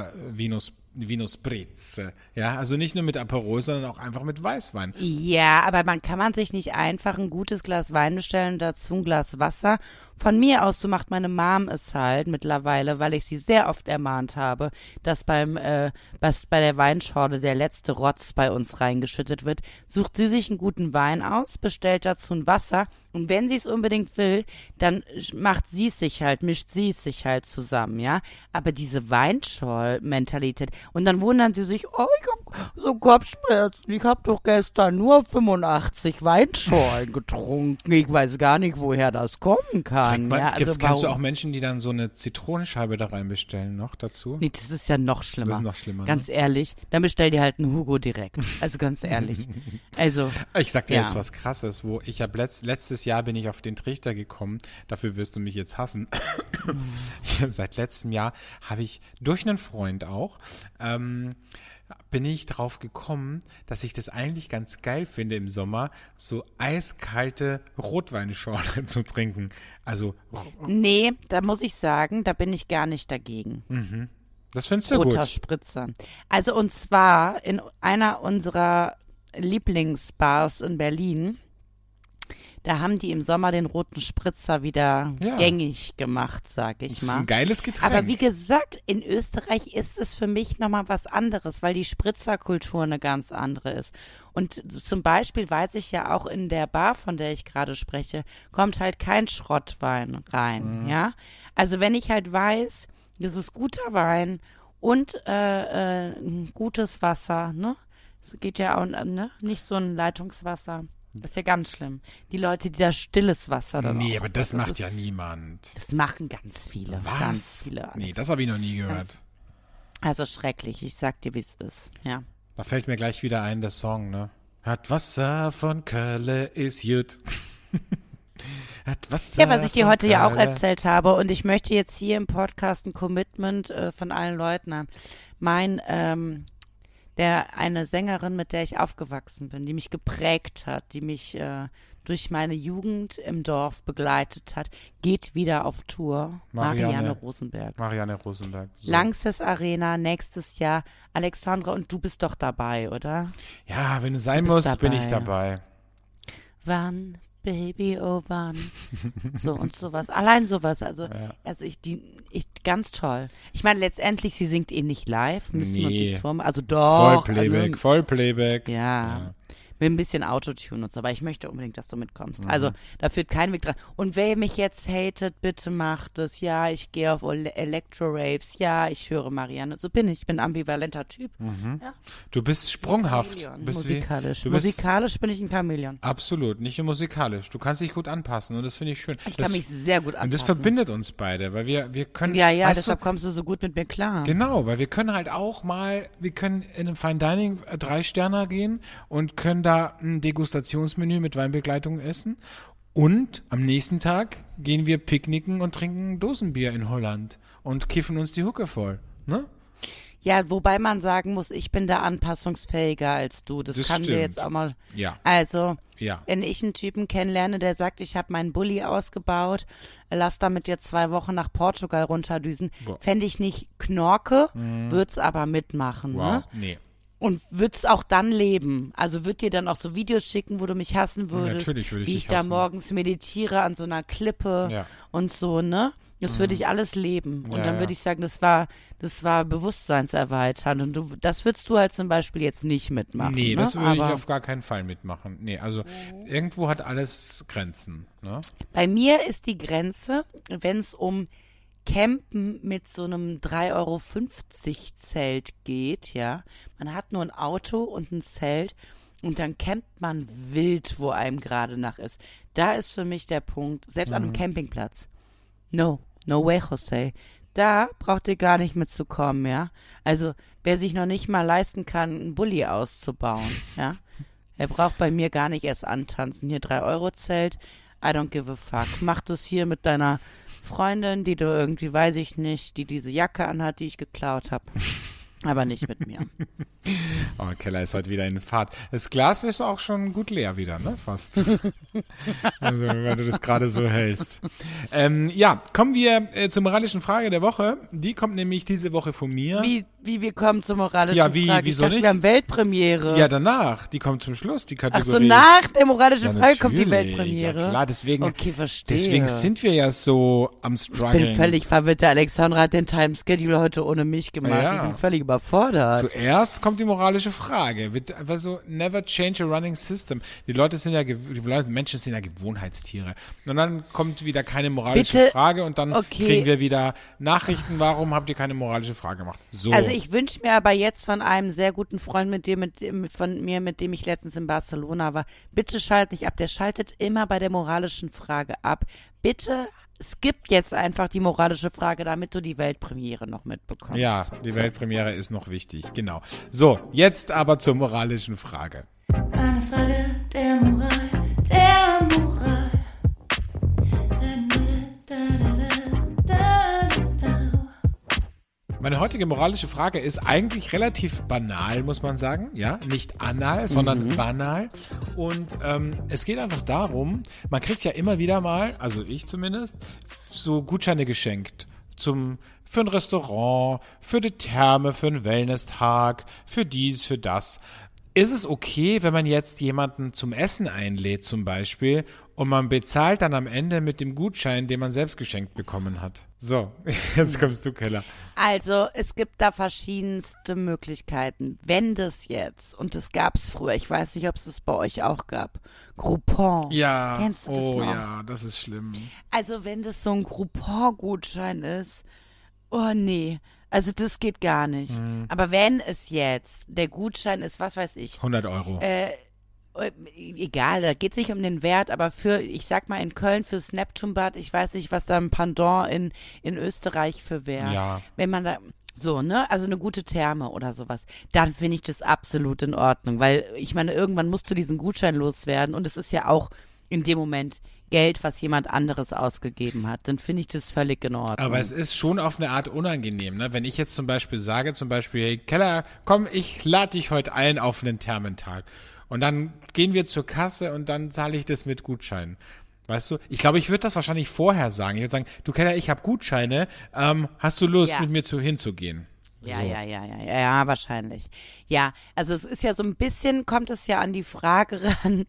Vino Spritz, ja, also nicht nur mit Aperol, sondern auch einfach mit Weißwein. Ja, aber kann man sich nicht einfach ein gutes Glas Wein bestellen und dazu ein Glas Wasser? Von mir aus, so macht meine Mom es halt mittlerweile, weil ich sie sehr oft ermahnt habe, dass bei der Weinschorle der letzte Rotz bei uns reingeschüttet wird, sucht sie sich einen guten Wein aus, bestellt dazu ein Wasser und wenn sie es unbedingt will, dann mischt sie es sich halt zusammen, ja. Aber diese Weinschorle-Mentalität und dann wundern sie sich, oh, ich hab so Kopfschmerzen, ich hab doch gestern nur 85 Weinschorlen getrunken, ich weiß gar nicht, woher das kommen kann. Ja, Kennst du auch Menschen, die dann so eine Zitronenscheibe da rein bestellen noch dazu? Nee, das ist ja noch schlimmer. Das ist noch schlimmer. Ganz ehrlich, dann bestell dir halt einen Hugo direkt. Also ganz ehrlich. Also. Ich sag dir ja. jetzt was Krasses, wo ich habe letztes Jahr bin ich auf den Trichter gekommen, dafür wirst du mich jetzt hassen. Seit letztem Jahr habe ich durch einen Freund auch, bin ich drauf gekommen, dass ich das eigentlich ganz geil finde im Sommer, so eiskalte Rotweinschorle zu trinken. Also Nee, da muss ich sagen, da bin ich gar nicht dagegen. das findest du Roter gut. Spritzer. Also und zwar in einer unserer Lieblingsbars in Berlin Da haben die im Sommer den roten Spritzer wieder gängig gemacht, sag ich mal. Das ist ein geiles Getränk. Aber wie gesagt, in Österreich ist es für mich nochmal was anderes, weil die Spritzerkultur eine ganz andere ist. Und zum Beispiel weiß ich ja auch in der Bar, von der ich gerade spreche, kommt halt kein Schrottwein rein, ja. Also wenn ich halt weiß, das ist guter Wein und gutes Wasser, ne? Es geht ja auch, ne? Nicht so ein Leitungswasser. Das ist ja ganz schlimm. Die Leute, die da stilles Wasser dann Nee, auch, aber das macht ja niemand. Das machen ganz viele. Was? Ganz viele. Nee, das habe ich noch nie gehört. Also schrecklich, ich sag dir, wie es ist, ja. Da fällt mir gleich wieder ein, der Song, ne? Hat Wasser von Kölle ist gut. Hat Wasser Ja, was ich dir von heute ja auch Kölle. erzählt habe und ich möchte jetzt hier im Podcast ein Commitment von allen Leuten haben. Eine Sängerin, mit der ich aufgewachsen bin, die mich geprägt hat, die mich durch meine Jugend im Dorf begleitet hat, geht wieder auf Tour. Marianne Rosenberg. Marianne Rosenberg. So. Lanxess Arena, nächstes Jahr. Alexandra, und du bist doch dabei, oder? Ja, wenn es sein Du bist muss, bin ich dabei. dabei. Wann, Baby, oh wann. So und sowas. Allein sowas. Also ganz toll. Ich meine, letztendlich, sie singt nicht live. Müssen wir uns Nee. nicht vormachen. Also doch. Vollplayback. Ja. Mit ein bisschen Autotune und so, aber ich möchte unbedingt, dass du mitkommst. Also, da führt kein Weg dran. Und wer mich jetzt hatet, bitte macht es. Ja, ich gehe auf Electro-Raves. Ja, ich höre Marianne. So bin ich. Ich bin ein ambivalenter Typ. Ja. Du bist sprunghaft. Chamäleon. Bist Musikalisch. Du bist Musikalisch bin ich ein Chamäleon. absolut, nicht nur musikalisch. Du kannst dich gut anpassen und das finde ich schön. Ich kann mich sehr gut anpassen. Und das verbindet uns beide, weil wir können. Ja, weißt deshalb du, kommst du so gut mit mir klar. genau, weil wir können halt auch mal, wir können in einem Fine Dining 3-Sterner gehen und können da ein Degustationsmenü mit Weinbegleitung essen. Und am nächsten Tag gehen wir picknicken und trinken Dosenbier in Holland und kiffen uns die Hucke voll. Ne? Ja, wobei man sagen muss, ich bin da anpassungsfähiger als du. Das kann dir stimmt. jetzt auch mal. Ja. Also, Ja. wenn ich einen Typen kennenlerne, der sagt, ich habe meinen Bulli ausgebaut, lass damit jetzt 2 Wochen nach Portugal runterdüsen, Boah. fände ich nicht Knorke, würd's aber mitmachen, Wow. ne? Nee. Und würd's auch dann leben. Also würd dir dann auch so Videos schicken, wo du mich hassen würdest. Natürlich würde ich wie dich ich da hassen. morgens meditiere an so einer Klippe Ja. und so, ne? Das würde ich alles leben. Und Ja, dann ja. würde ich sagen, das war bewusstseinserweiternd. Und das würdest du halt zum Beispiel jetzt nicht mitmachen. Nee, ne? das würde ich Aber auf gar keinen Fall mitmachen. Nee, also irgendwo hat alles Grenzen. Ne? bei mir ist die Grenze, wenn es um Campen mit so einem 3,50 € Zelt geht, ja. Man hat nur ein Auto und ein Zelt und dann campt man wild, wo einem gerade nach ist. Da ist für mich der Punkt, selbst an einem Campingplatz. No way, Jose. Da braucht ihr gar nicht mitzukommen, ja. Also, wer sich noch nicht mal leisten kann, einen Bulli auszubauen, ja. Er braucht bei mir gar nicht erst antanzen. Hier 3-Euro-Zelt, I don't give a fuck. Mach das hier mit deiner Freundin, die du irgendwie, weiß ich nicht, die diese Jacke anhat, die ich geklaut habe. Aber nicht mit mir. Oh, Keller ist heute wieder in Fahrt. Das Glas ist auch schon gut leer wieder, ne? Fast. Also, wenn du das gerade so hältst. Ja, kommen wir zur moralischen Frage der Woche. Die kommt nämlich diese Woche von mir. Wie wir kommen zur moralischen Ja, wie- Frage. wieso Ich dachte, nicht? wir haben Weltpremiere. Ja, danach. Die kommt zum Schluss, die Ach Kategorie. so, nach der moralischen Ja, Frage kommt die natürlich. Weltpremiere. Ja, klar, deswegen, Okay, verstehe. deswegen sind wir ja so am Ich bin Struggeln. völlig verwirrt. Der Alexandra hat den Time-Schedule heute ohne mich gemacht. Ja. Ich bin völlig überfordert. Zuerst kommt die moralische Frage. Wird einfach so, never change a running system. Die Leute sind ja, Menschen sind ja Gewohnheitstiere. Und dann kommt wieder keine moralische Bitte? Frage und dann Okay. kriegen wir wieder Nachrichten, warum habt ihr keine moralische Frage gemacht? So. Also ich wünsche mir aber jetzt von einem sehr guten Freund mit dem ich letztens in Barcelona war, bitte schalt nicht ab. Der schaltet immer bei der moralischen Frage ab. Bitte skip jetzt einfach die moralische Frage, damit du die Weltpremiere noch mitbekommst. Ja, die Weltpremiere ist noch wichtig, genau. So, jetzt aber zur moralischen Frage. Eine Frage der Moral, der Moral. Meine heutige moralische Frage ist eigentlich relativ banal, muss man sagen. Ja, nicht anal, sondern banal. Und es geht einfach darum, man kriegt ja immer wieder mal, also ich zumindest, so Gutscheine geschenkt. Für ein Restaurant, für die Therme, für einen Wellness-Tag, für dies, für das. ist es okay, wenn man jetzt jemanden zum Essen einlädt zum Beispiel und man bezahlt dann am Ende mit dem Gutschein, den man selbst geschenkt bekommen hat? So, jetzt kommst du, Keller. Also es gibt da verschiedenste Möglichkeiten. Wenn das jetzt, und das gab es früher, ich weiß nicht, ob es das bei euch auch gab, Groupon. Ja, Kennst du das noch? ja, das ist schlimm. Also wenn das so ein Groupon-Gutschein ist, oh nee, also das geht gar nicht. Aber wenn es jetzt der Gutschein ist, was weiß ich, 100 Euro. egal, da geht es nicht um den Wert, aber für, ich sag mal in Köln fürs Neptunbad, ich weiß nicht, was da ein Pendant in Österreich für wäre. Ja. Wenn man da, so, ne, also eine gute Therme oder sowas, dann finde ich das absolut in Ordnung, weil ich meine, irgendwann musst du diesen Gutschein loswerden und es ist ja auch in dem Moment Geld, was jemand anderes ausgegeben hat, dann finde ich das völlig in Ordnung. Aber es ist schon auf eine Art unangenehm, ne? Wenn ich jetzt zum Beispiel sage, hey Keller, komm, ich lade dich heute ein auf einen Thermentag. Und dann gehen wir zur Kasse und dann zahle ich das mit Gutscheinen. Weißt du? Ich glaube, ich würde das wahrscheinlich vorher sagen. Ich würde sagen, du Keller, ich habe Gutscheine, hast du Lust, mit mir hinzugehen? Ja, wahrscheinlich. Ja, also es ist ja so ein bisschen, kommt es ja an die Frage ran,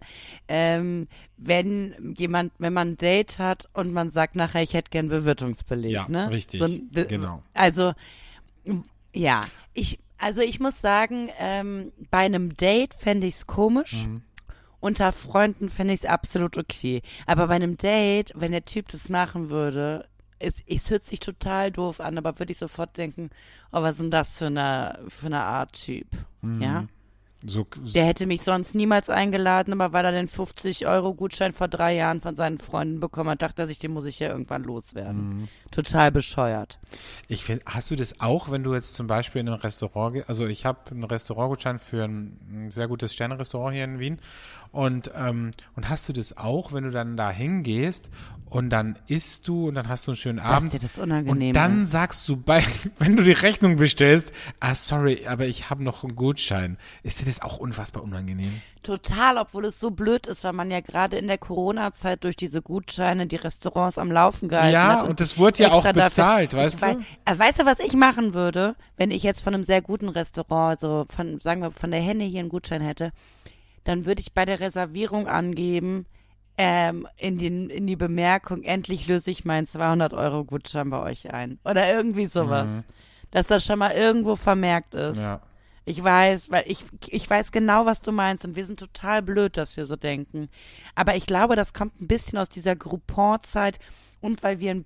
wenn man ein Date hat und man sagt nachher, ich hätte gern Bewirtungsbeleg, Ja, ne? richtig, genau. Also, ja, ich muss sagen, bei einem Date fände ich es komisch. Unter Freunden fände ich es absolut okay. Aber bei einem Date, wenn der Typ das machen würde, es hört sich total doof an, aber würde ich sofort denken, oh, was ist denn das für eine Art Typ, ja? Der hätte mich sonst niemals eingeladen, aber weil er den 50-Euro-Gutschein vor 3 Jahren von seinen Freunden bekommen hat, dachte er sich, den muss ich ja irgendwann loswerden. Total bescheuert. Ich finde, hast du das auch, wenn du jetzt zum Beispiel in ein Restaurant, also ich habe einen Restaurantgutschein für ein sehr gutes Sterne-Restaurant hier in Wien und hast du das auch, wenn du dann da hingehst und dann isst du und dann hast du einen schönen Abend Dass dir das unangenehm und dann ist. sagst du wenn du die Rechnung bestellst, sorry, aber ich habe noch einen Gutschein. Ist dir das auch unfassbar unangenehm? Total, obwohl es so blöd ist, weil man ja gerade in der Corona-Zeit durch diese Gutscheine die Restaurants am Laufen gehalten hat. Ja, und das wurde ja auch bezahlt, weißt du? Weißt du, was ich machen würde, wenn ich jetzt von einem sehr guten Restaurant, so sagen wir von der Henne hier einen Gutschein hätte, dann würde ich bei der Reservierung angeben, in die Bemerkung, endlich löse ich meinen 200-Euro-Gutschein bei euch ein. Oder irgendwie sowas. Dass das schon mal irgendwo vermerkt ist. Ja. Ich weiß, weil ich weiß genau, was du meinst und wir sind total blöd, dass wir so denken. Aber ich glaube, das kommt ein bisschen aus dieser Groupon-Zeit und weil wir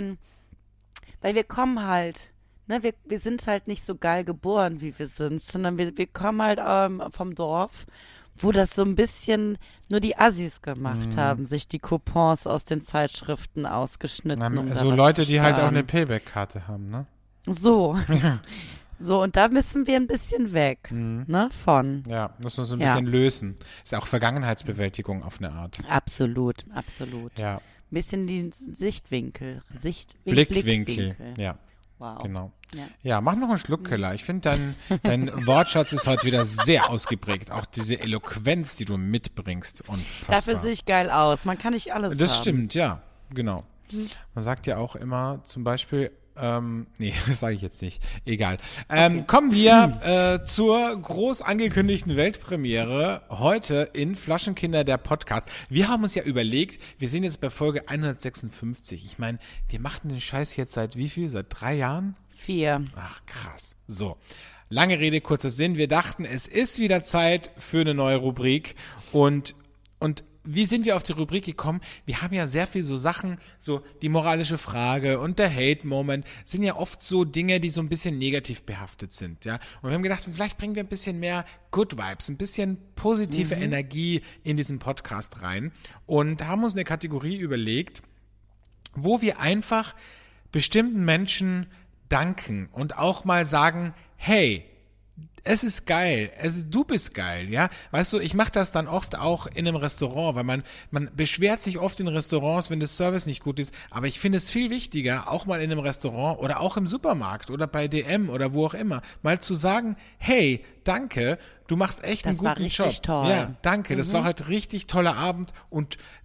kommen halt, ne, wir sind halt nicht so geil geboren, wie wir sind, sondern wir kommen halt vom Dorf, wo das so ein bisschen nur die Assis gemacht haben, sich die Coupons aus den Zeitschriften ausgeschnitten. Um so Leute, die halt auch eine Payback-Karte haben, ne? So. So, und da müssen wir ein bisschen weg, ne, von. Ja, müssen wir so ein bisschen lösen. Ist ja auch Vergangenheitsbewältigung auf eine Art. Absolut. Ja. Ein bisschen die Blickwinkel. Ja. Wow. Genau. Ja, mach noch einen Schluck, Keller. Ich finde, dein Wortschatz ist heute wieder sehr ausgeprägt. Auch diese Eloquenz, die du mitbringst. Unfassbar. Dafür sehe ich geil aus. Man kann nicht alles Das haben. stimmt, ja. Genau. Man sagt ja auch immer zum Beispiel, nee, das sage ich jetzt nicht. Egal. Kommen wir zur groß angekündigten Weltpremiere heute in Flaschenkinder, der Podcast. Wir haben uns ja überlegt, wir sind jetzt bei Folge 156. Ich meine, wir machen den Scheiß jetzt seit wie viel? Seit 3 Jahren? 4. Ach, krass. So. Lange Rede, kurzer Sinn. Wir dachten, es ist wieder Zeit für eine neue Rubrik und wie sind wir auf die Rubrik gekommen? Wir haben ja sehr viel so Sachen, so die moralische Frage und der Hate-Moment sind ja oft so Dinge, die so ein bisschen negativ behaftet sind, ja. Und wir haben gedacht, vielleicht bringen wir ein bisschen mehr Good Vibes, ein bisschen positive Energie in diesen Podcast rein und haben uns eine Kategorie überlegt, wo wir einfach bestimmten Menschen danken und auch mal sagen, hey, es ist geil, du bist geil, ja. Weißt du, ich mache das dann oft auch in einem Restaurant, weil man beschwert sich oft in Restaurants, wenn das Service nicht gut ist, aber ich finde es viel wichtiger, auch mal in einem Restaurant oder auch im Supermarkt oder bei DM oder wo auch immer, mal zu sagen, hey, danke, du machst echt einen guten Job. Toll. Ja, danke, das war heute richtig toller Abend und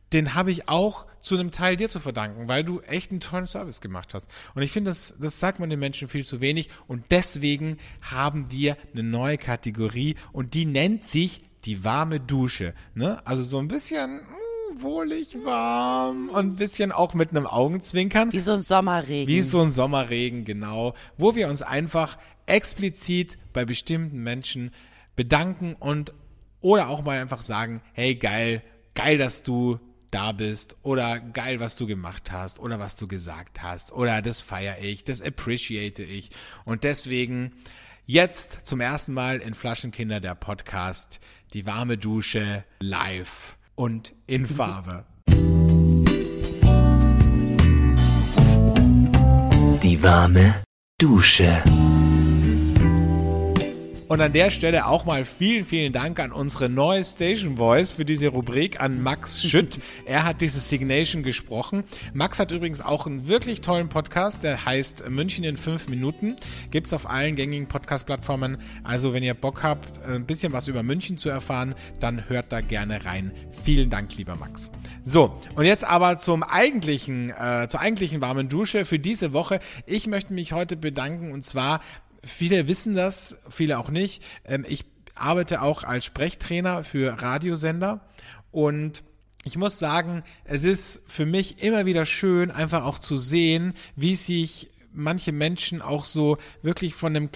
den habe ich auch zu einem Teil dir zu verdanken, weil du echt einen tollen Service gemacht hast. Und ich finde, das sagt man den Menschen viel zu wenig. Und deswegen haben wir eine neue Kategorie und die nennt sich die warme Dusche. Ne? Also so ein bisschen wohlig warm und ein bisschen auch mit einem Augenzwinkern. Wie so ein Sommerregen. Wie so ein Sommerregen, genau. Wo wir uns einfach explizit bei bestimmten Menschen bedanken oder auch mal einfach sagen, hey, geil, dass du da bist oder geil, was du gemacht hast oder was du gesagt hast oder das feiere ich, das appreciate ich und deswegen jetzt zum ersten Mal in Flaschenkinder der Podcast, die warme Dusche live und in Farbe. Die warme Dusche. Und an der Stelle auch mal vielen, vielen Dank an unsere neue Station Voice für diese Rubrik, an Max Schütt. Er hat diese Signation gesprochen. Max hat übrigens auch einen wirklich tollen Podcast, der heißt München in 5 Minuten. Gibt's auf allen gängigen Podcast-Plattformen. Also wenn ihr Bock habt, ein bisschen was über München zu erfahren, dann hört da gerne rein. Vielen Dank, lieber Max. So, und jetzt aber zur eigentlichen warmen Dusche für diese Woche. Ich möchte mich heute bedanken und zwar viele wissen das, viele auch nicht. Ich arbeite auch als Sprechtrainer für Radiosender und ich muss sagen, es ist für mich immer wieder schön, einfach auch zu sehen, wie sich manche Menschen auch so wirklich von einer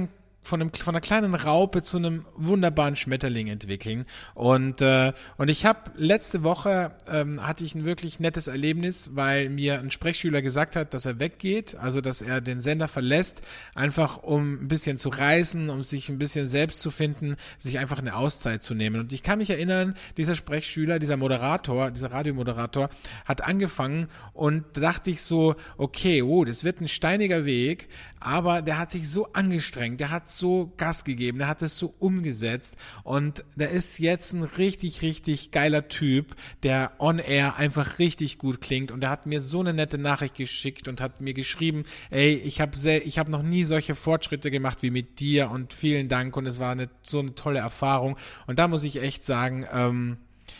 kleinen Raupe zu einem wunderbaren Schmetterling entwickeln. Und ich habe letzte Woche hatte ich ein wirklich nettes Erlebnis, weil mir ein Sprechschüler gesagt hat, dass er weggeht, also dass er den Sender verlässt, einfach um ein bisschen zu reisen, um sich ein bisschen selbst zu finden, sich einfach eine Auszeit zu nehmen. Und ich kann mich erinnern, dieser Sprechschüler, dieser Radiomoderator hat angefangen und da dachte ich so, okay, das wird ein steiniger Weg, aber der hat sich so angestrengt, der hat so Gas gegeben, der hat es so umgesetzt und der ist jetzt ein richtig, richtig geiler Typ, der on air einfach richtig gut klingt und der hat mir so eine nette Nachricht geschickt und hat mir geschrieben, ey, ich hab noch nie solche Fortschritte gemacht wie mit dir und vielen Dank und es war so eine tolle Erfahrung und da muss ich echt sagen,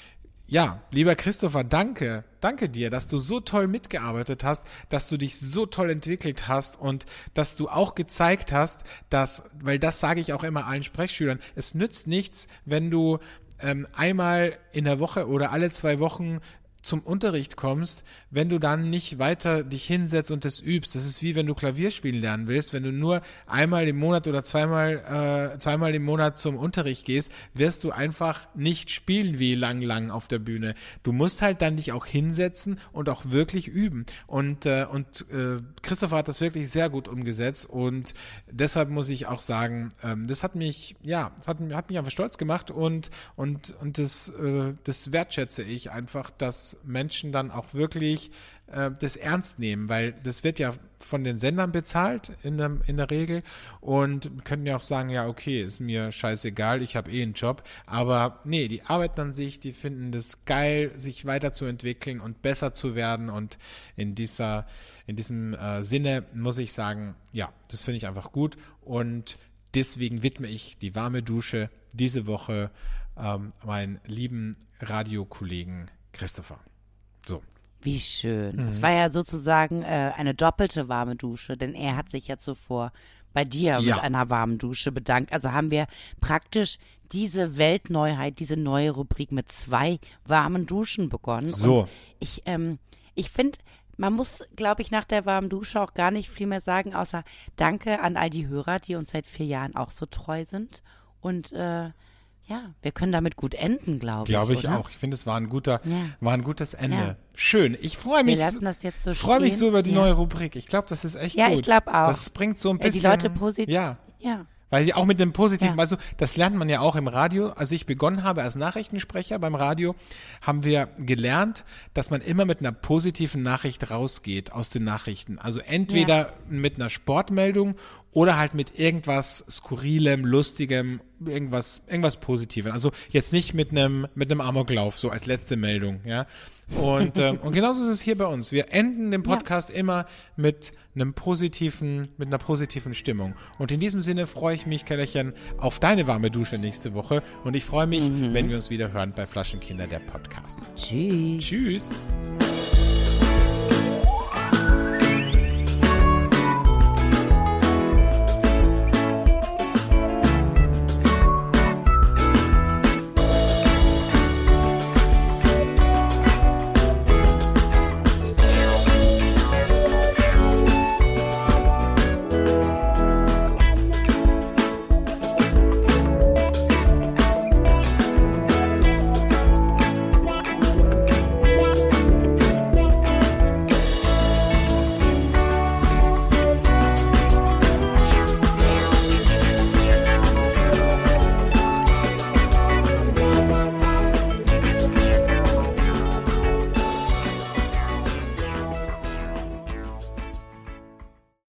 ja, lieber Christopher, danke dir, dass du so toll mitgearbeitet hast, dass du dich so toll entwickelt hast und dass du auch gezeigt hast, weil das sage ich auch immer allen Sprechschülern, es nützt nichts, wenn du einmal in der Woche oder alle 2 Wochen zum Unterricht kommst, wenn du dann nicht weiter dich hinsetzt und das übst. Das ist wie wenn du Klavier spielen lernen willst. Wenn du nur einmal im Monat oder zweimal im Monat zum Unterricht gehst, wirst du einfach nicht spielen wie lang auf der Bühne. Du musst halt dann dich auch hinsetzen und auch wirklich üben. Und Christopher hat das wirklich sehr gut umgesetzt und deshalb muss ich auch sagen, das hat mich einfach stolz gemacht und das wertschätze ich einfach, dass Menschen dann auch wirklich das ernst nehmen, weil das wird ja von den Sendern bezahlt in der Regel und können ja auch sagen, ja okay, ist mir scheißegal, ich habe einen Job, aber nee, die arbeiten an sich, die finden das geil, sich weiterzuentwickeln und besser zu werden und in diesem Sinne muss ich sagen, ja, das finde ich einfach gut und deswegen widme ich die warme Dusche diese Woche meinen lieben Radiokollegen Christopher. So. Wie schön. Es war ja sozusagen eine doppelte warme Dusche, denn er hat sich ja zuvor bei dir mit einer warmen Dusche bedankt. Also haben wir praktisch diese Weltneuheit, diese neue Rubrik mit 2 warmen Duschen begonnen. So. Und ich finde, man muss, glaube ich, nach der warmen Dusche auch gar nicht viel mehr sagen, außer Danke an all die Hörer, die uns seit 4 Jahren auch so treu sind. Und ja, wir können damit gut enden, glaube ich. Glaube ich oder? auch. Ich finde, es war ein gutes Ende. Ja. Schön. Ich freue mich. Wir lassen das jetzt so freue mich so über die neue Rubrik. Ich glaube, das ist echt gut. Ja, ich glaube auch. Das bringt so ein bisschen. Die Leute positiv. Ja. Ja. Weil sie auch mit dem Positiven, also das lernt man ja auch im Radio. Als ich begonnen habe als Nachrichtensprecher beim Radio, haben wir gelernt, dass man immer mit einer positiven Nachricht rausgeht aus den Nachrichten. Also entweder mit einer Sportmeldung oder halt mit irgendwas Skurrilem, Lustigem, irgendwas Positivem. Also jetzt nicht mit einem Amoklauf, so als letzte Meldung, ja. Und genauso ist es hier bei uns. Wir enden den Podcast immer mit einer positiven Stimmung. Und in diesem Sinne freue ich mich, Kellerchen, auf deine warme Dusche nächste Woche. Und ich freue mich, wenn wir uns wieder hören bei Flaschenkinder, der Podcast. Tschüss. Tschüss.